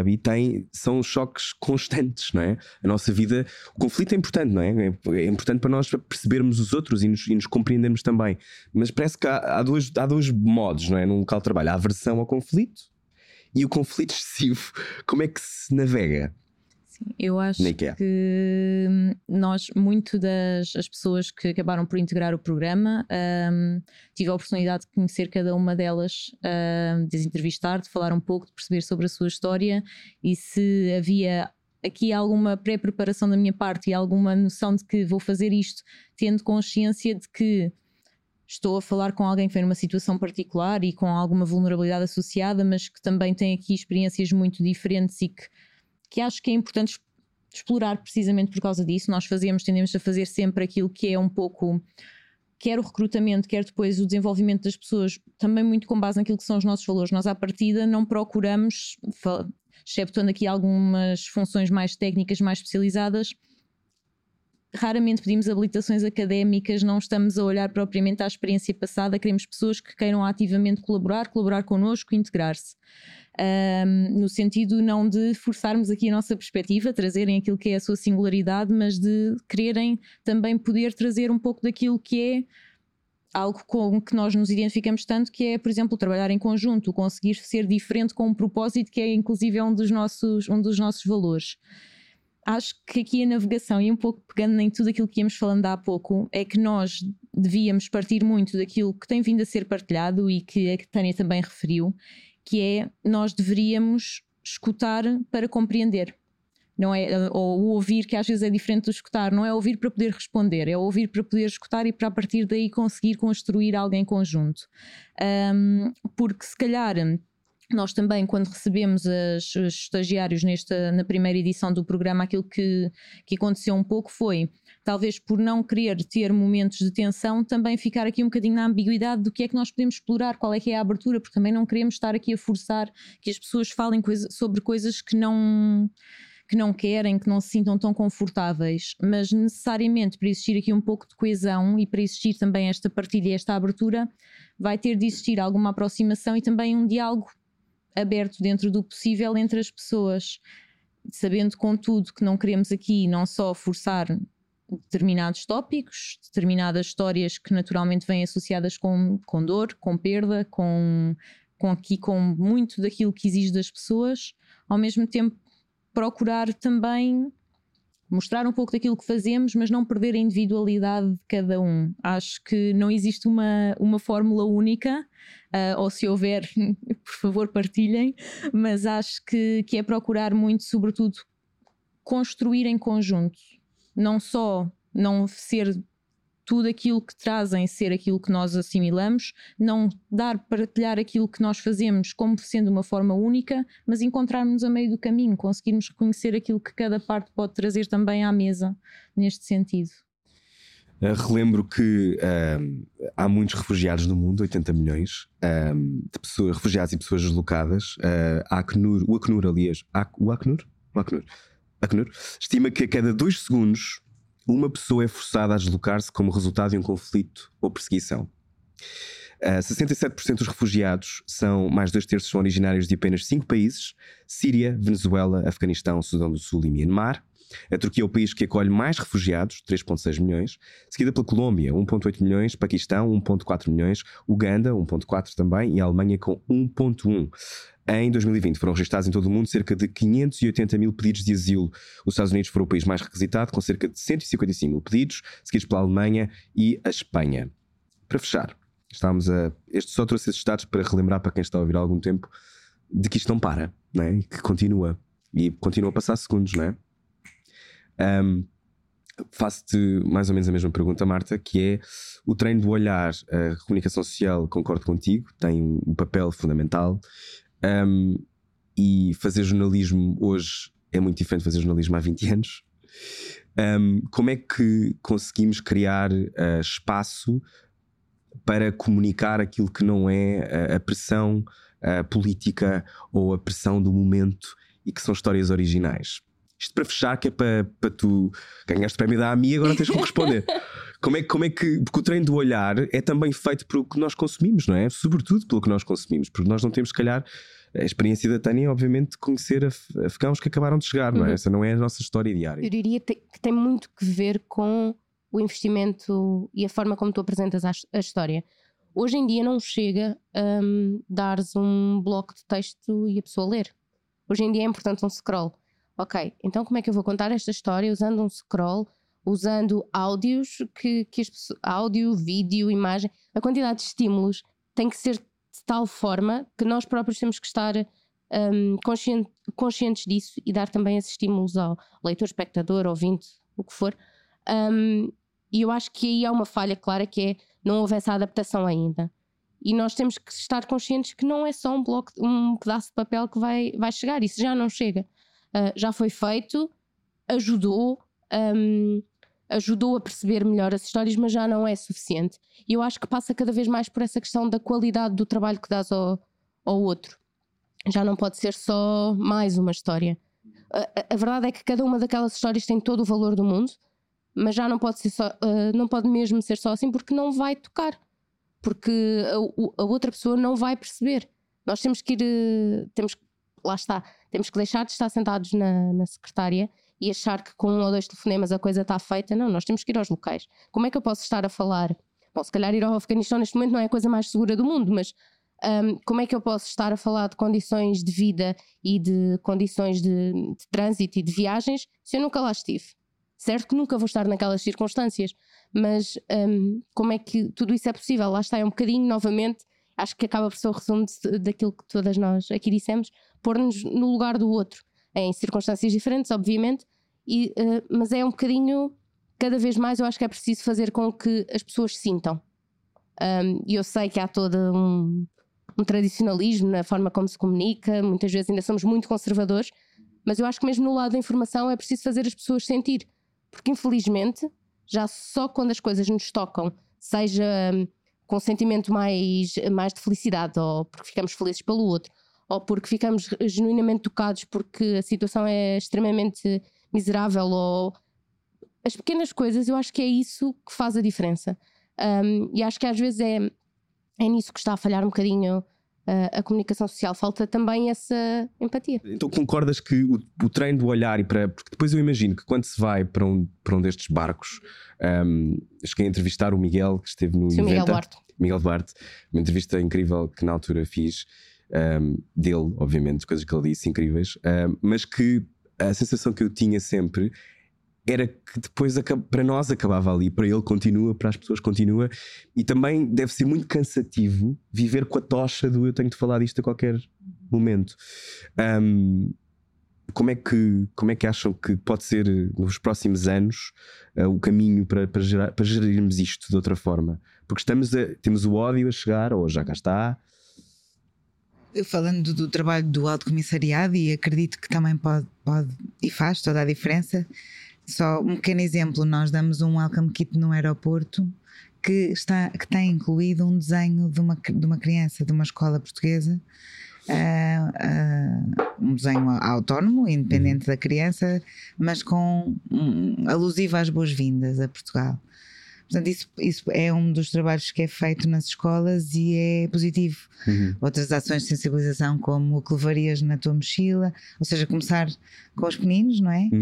são choques constantes, não é? A nossa vida, o conflito é importante, não é? É importante para nós percebermos os outros e nos compreendermos também. Mas parece que há dois modos, não é? Num local de trabalho. Há a aversão ao conflito e o conflito excessivo. Como é que se navega? Sim, eu acho que nós, muito as pessoas que acabaram por integrar o programa, tive a oportunidade de conhecer cada uma delas, de as entrevistar, de falar um pouco, de perceber sobre a sua história e se havia aqui alguma pré-preparação da minha parte e alguma noção de que vou fazer isto tendo consciência de que estou a falar com alguém que vem numa situação particular e com alguma vulnerabilidade associada, mas que também tem aqui experiências muito diferentes e que acho que é importante explorar precisamente por causa disso. Nós tendemos a fazer sempre aquilo que é um pouco, quer o recrutamento, quer depois o desenvolvimento das pessoas, também muito com base naquilo que são os nossos valores. Nós à partida não procuramos, exceptuando aqui algumas funções mais técnicas, mais especializadas, raramente pedimos habilitações académicas, não estamos a olhar propriamente à experiência passada, queremos pessoas que queiram ativamente colaborar connosco, integrar-se. No sentido não de forçarmos aqui a nossa perspectiva, trazerem aquilo que é a sua singularidade, mas de quererem também poder trazer um pouco daquilo que é algo com que nós nos identificamos tanto, que é, por exemplo, trabalhar em conjunto, conseguir ser diferente com um propósito que é inclusive um dos nossos valores. Acho que aqui a navegação, e um pouco pegando em tudo aquilo que íamos falando há pouco, é que nós, devíamos partir muito daquilo que tem vindo a ser partilhado e que a Tânia também referiu, que é nós deveríamos escutar para compreender. Não é, ou o ouvir, que às vezes é diferente do escutar, não é ouvir para poder responder, é ouvir para poder escutar e para a partir daí conseguir construir algo em conjunto. Porque se calhar nós também, quando recebemos os estagiários na primeira edição do programa, aquilo que aconteceu um pouco foi, talvez por não querer ter momentos de tensão, também ficar aqui um bocadinho na ambiguidade do que é que nós podemos explorar, qual é que é a abertura, porque também não queremos estar aqui a forçar que as pessoas falem sobre coisas que não querem, que não se sintam tão confortáveis, mas necessariamente para existir aqui um pouco de coesão e para existir também esta partilha e esta abertura, vai ter de existir alguma aproximação e também um diálogo aberto dentro do possível entre as pessoas, sabendo contudo que não queremos aqui não só forçar determinados tópicos, determinadas histórias que naturalmente vêm associadas com dor, com perda, com muito daquilo que exige das pessoas, ao mesmo tempo procurar também mostrar um pouco daquilo que fazemos, mas não perder a individualidade de cada um. Acho que não existe uma fórmula única, ou se houver, por favor partilhem, mas acho que é procurar muito, sobretudo, construir em conjunto. Não só não ser tudo aquilo que trazem ser aquilo que nós assimilamos, não partilhar aquilo que nós fazemos como sendo uma forma única, mas encontrarmos a meio do caminho, conseguirmos reconhecer aquilo que cada parte pode trazer também à mesa, neste sentido. Relembro que há muitos refugiados no mundo, 80 milhões de pessoas, refugiados e pessoas deslocadas. O Acnur estima que a cada 2 segundos uma pessoa é forçada a deslocar-se como resultado de um conflito ou perseguição. 67% dos refugiados, mais de 2/3 são originários de apenas 5 países: Síria, Venezuela, Afeganistão, Sudão do Sul e Myanmar. A Turquia é o país que acolhe mais refugiados, 3,6 milhões, seguida pela Colômbia, 1,8 milhões, Paquistão, 1,4 milhões, Uganda, 1,4 também, e a Alemanha com 1,1. Em 2020 foram registrados em todo o mundo cerca de 580 mil pedidos de asilo. Os Estados Unidos foram o país mais requisitado, com cerca de 155 mil pedidos, seguidos pela Alemanha e a Espanha. Para fechar, só trouxe esses dados para relembrar para quem está a ouvir há algum tempo de que isto não para, não é? Que continua. E continua a passar segundos, não é? Faço-te mais ou menos a mesma pergunta, Marta, que é o treino do olhar. A comunicação social, concordo contigo, tem um papel fundamental. E fazer jornalismo hoje é muito diferente de fazer jornalismo há 20 anos. Como é que conseguimos criar espaço para comunicar aquilo que não é a pressão política ou a pressão do momento e que são histórias originais? Isto para fechar, que é para tu ganhaste o prémio da AMI, agora tens que responder. Como é que... Porque o treino do olhar é também feito pelo que nós consumimos, não é? Sobretudo pelo que nós consumimos, porque nós não temos, se calhar, a experiência da Tânia, obviamente, conhecer afegãos que acabaram de chegar, não é? Essa não é a nossa história diária. Eu diria que tem muito que ver com o investimento e a forma como tu apresentas a história. Hoje em dia não chega a dares um bloco de texto e a pessoa ler. Hoje em dia é importante um scroll. Ok, então como é que eu vou contar esta história usando um scroll, usando áudios, áudio, vídeo, imagem, a quantidade de estímulos tem que ser de tal forma que nós próprios temos que estar conscientes disso e dar também esses estímulos ao leitor, espectador, ouvinte, o que for. E eu acho que aí há uma falha clara, que é não houve essa adaptação ainda. E nós temos que estar conscientes que não é só um pedaço de papel que vai chegar, isso já não chega. Já foi feito, ajudou a perceber melhor as histórias, mas já não é suficiente. E eu acho que passa cada vez mais por essa questão da qualidade do trabalho que dás ao outro. Já não pode ser só mais uma história. A verdade é que cada uma daquelas histórias tem todo o valor do mundo, mas já não pode ser só, não pode mesmo ser só assim, porque não vai tocar, porque a outra pessoa não vai perceber. Nós temos que ir, lá está, temos que deixar de estar sentados na secretária e achar que com 1 ou 2 telefonemas a coisa está feita. Não, nós temos que ir aos locais. Como é que eu posso estar a falar? Bom, se calhar ir ao Afeganistão neste momento não é a coisa mais segura do mundo, mas como é que eu posso estar a falar de condições de vida e de condições de trânsito e de viagens se eu nunca lá estive? Certo que nunca vou estar naquelas circunstâncias, mas como é que tudo isso é possível? Lá está, é um bocadinho, novamente, acho que acaba por ser o resumo daquilo que todas nós aqui dissemos, pôr-nos no lugar do outro, em circunstâncias diferentes, obviamente, mas é um bocadinho, cada vez mais eu acho que é preciso fazer com que as pessoas sintam. E eu sei que há todo um tradicionalismo na forma como se comunica, muitas vezes ainda somos muito conservadores, mas eu acho que mesmo no lado da informação é preciso fazer as pessoas sentir, porque infelizmente já só quando as coisas nos tocam, seja com um sentimento mais de felicidade, ou porque ficamos felizes pelo outro, ou porque ficamos genuinamente tocados porque a situação é extremamente miserável, ou as pequenas coisas, eu acho que é isso que faz a diferença. E acho que às vezes é nisso que está a falhar um bocadinho a comunicação social, falta também essa empatia. Então concordas que o treino do olhar, porque depois eu imagino que quando se vai para um destes barcos, cheguei a entrevistar o Miguel, que esteve no Miguel Duarte, uma entrevista incrível que na altura fiz, dele, obviamente, coisas que ele disse incríveis, mas que a sensação que eu tinha sempre era que depois para nós acabava ali, para ele continua, para as pessoas continua, e também deve ser muito cansativo viver com a tocha do eu tenho de falar disto a qualquer momento. Como é que acham que pode ser nos próximos anos o caminho para gerirmos isto de outra forma? Porque temos o ódio a chegar, ou já cá está. Falando do trabalho do Alto Comissariado, e acredito que também pode e faz toda a diferença. Só um pequeno exemplo, nós damos um welcome kit no aeroporto que tem incluído um desenho de uma criança de uma escola portuguesa, um desenho autónomo, independente da criança, mas com alusivo às boas-vindas a Portugal. Portanto, isso é um dos trabalhos que é feito nas escolas e é positivo. Outras ações de sensibilização, como o que levarias na tua mochila, ou seja, começar com os pequeninos, não é?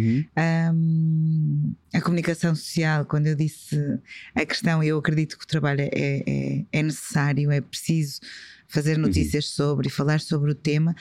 A comunicação social, quando eu disse a questão, eu acredito que o trabalho é necessário, é preciso fazer notícias sobre e falar sobre o tema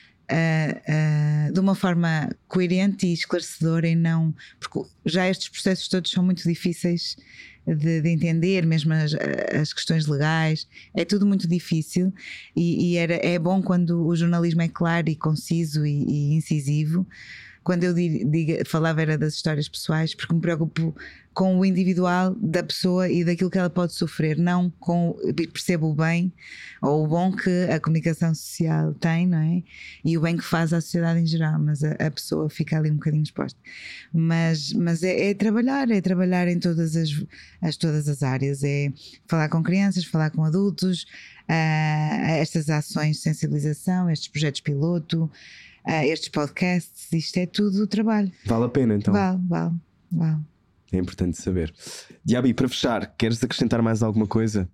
de uma forma coerente e esclarecedora, e não, porque já estes processos todos são muito difíceis de entender, mesmo as questões legais, é tudo muito difícil, e é bom quando o jornalismo é claro e conciso e incisivo. Quando eu falava era das histórias pessoais, porque me preocupo com o individual da pessoa e daquilo que ela pode sofrer, não percebo o bem ou o bom que a comunicação social tem, não é? E o bem que faz à sociedade em geral, mas a pessoa fica ali um bocadinho exposta. Mas é trabalhar em todas as áreas, é falar com crianças, falar com adultos, estas ações de sensibilização, estes projetos piloto, estes podcasts, isto é tudo trabalho. Vale a pena então? Vale. É importante saber. Diaby, para fechar, queres acrescentar mais alguma coisa?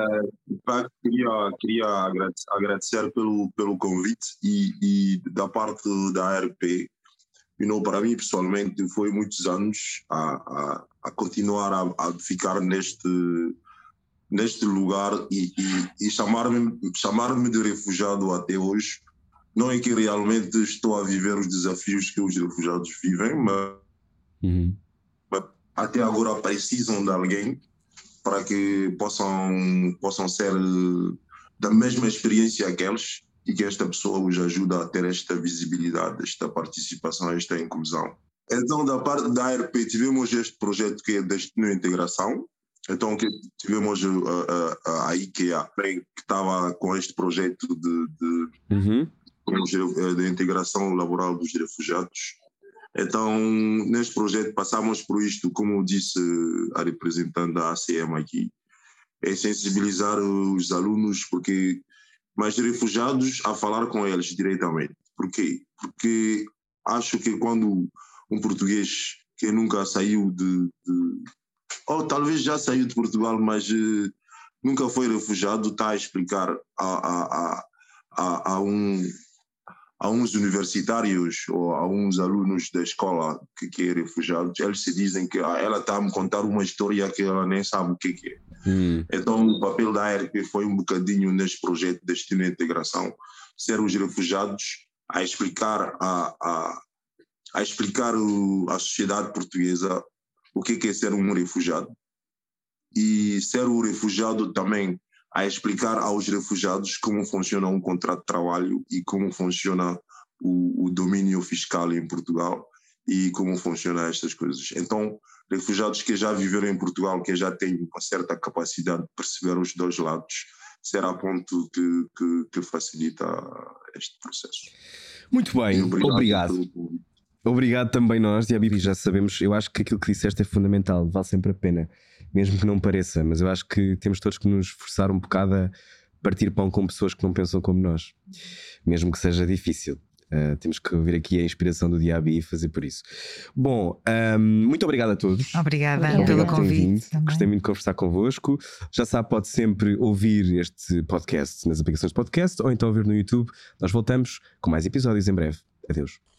Queria agradecer pelo convite e da parte da ARP. Para mim pessoalmente foi muitos anos a continuar a ficar neste lugar e chamar-me de refugiado até hoje. Não é que realmente estou a viver os desafios que os refugiados vivem, mas até agora precisam de alguém para que possam ser da mesma experiência que eles, e que esta pessoa os ajuda a ter esta visibilidade, esta participação, esta inclusão. Então, da parte da ARP, tivemos este projeto que é Destino Integração. Então, tivemos a IKEA, que estava com este projeto de integração laboral dos refugiados. Então, neste projeto passamos por isto, como disse a representante da ACM aqui, é sensibilizar os alunos, mas refugiados, a falar com eles diretamente. Por quê? Porque acho que quando um português que nunca saiu ou talvez já saiu de Portugal, mas nunca foi refugiado, está a explicar a uns universitários ou a uns alunos da escola que é refugiados, eles se dizem que ela está a me contar uma história que ela nem sabe o que é. Então o papel da ARP foi um bocadinho neste projeto de Destino e Integração, ser os refugiados a explicar à sociedade portuguesa o que é ser um refugiado, e ser o refugiado também a explicar aos refugiados como funciona um contrato de trabalho e como funciona o domínio fiscal em Portugal e como funcionam estas coisas. Então, refugiados que já viveram em Portugal, que já têm uma certa capacidade de perceber os dois lados, será ponto que facilita este processo. Muito bem, obrigado. Obrigado também nós, Diaby, já sabemos, eu acho que aquilo que disseste é fundamental, vale sempre a pena, mesmo que não pareça, mas eu acho que temos todos que nos esforçar um bocado a partir pão com pessoas que não pensam como nós, mesmo que seja difícil. Temos que ouvir aqui a inspiração do Diaby e fazer por isso. Bom, muito obrigado a todos. Obrigada pelo convite. Gostei muito de conversar convosco. Já sabe, pode sempre ouvir este podcast nas aplicações de podcast ou então ouvir no YouTube. Nós voltamos com mais episódios em breve. Adeus.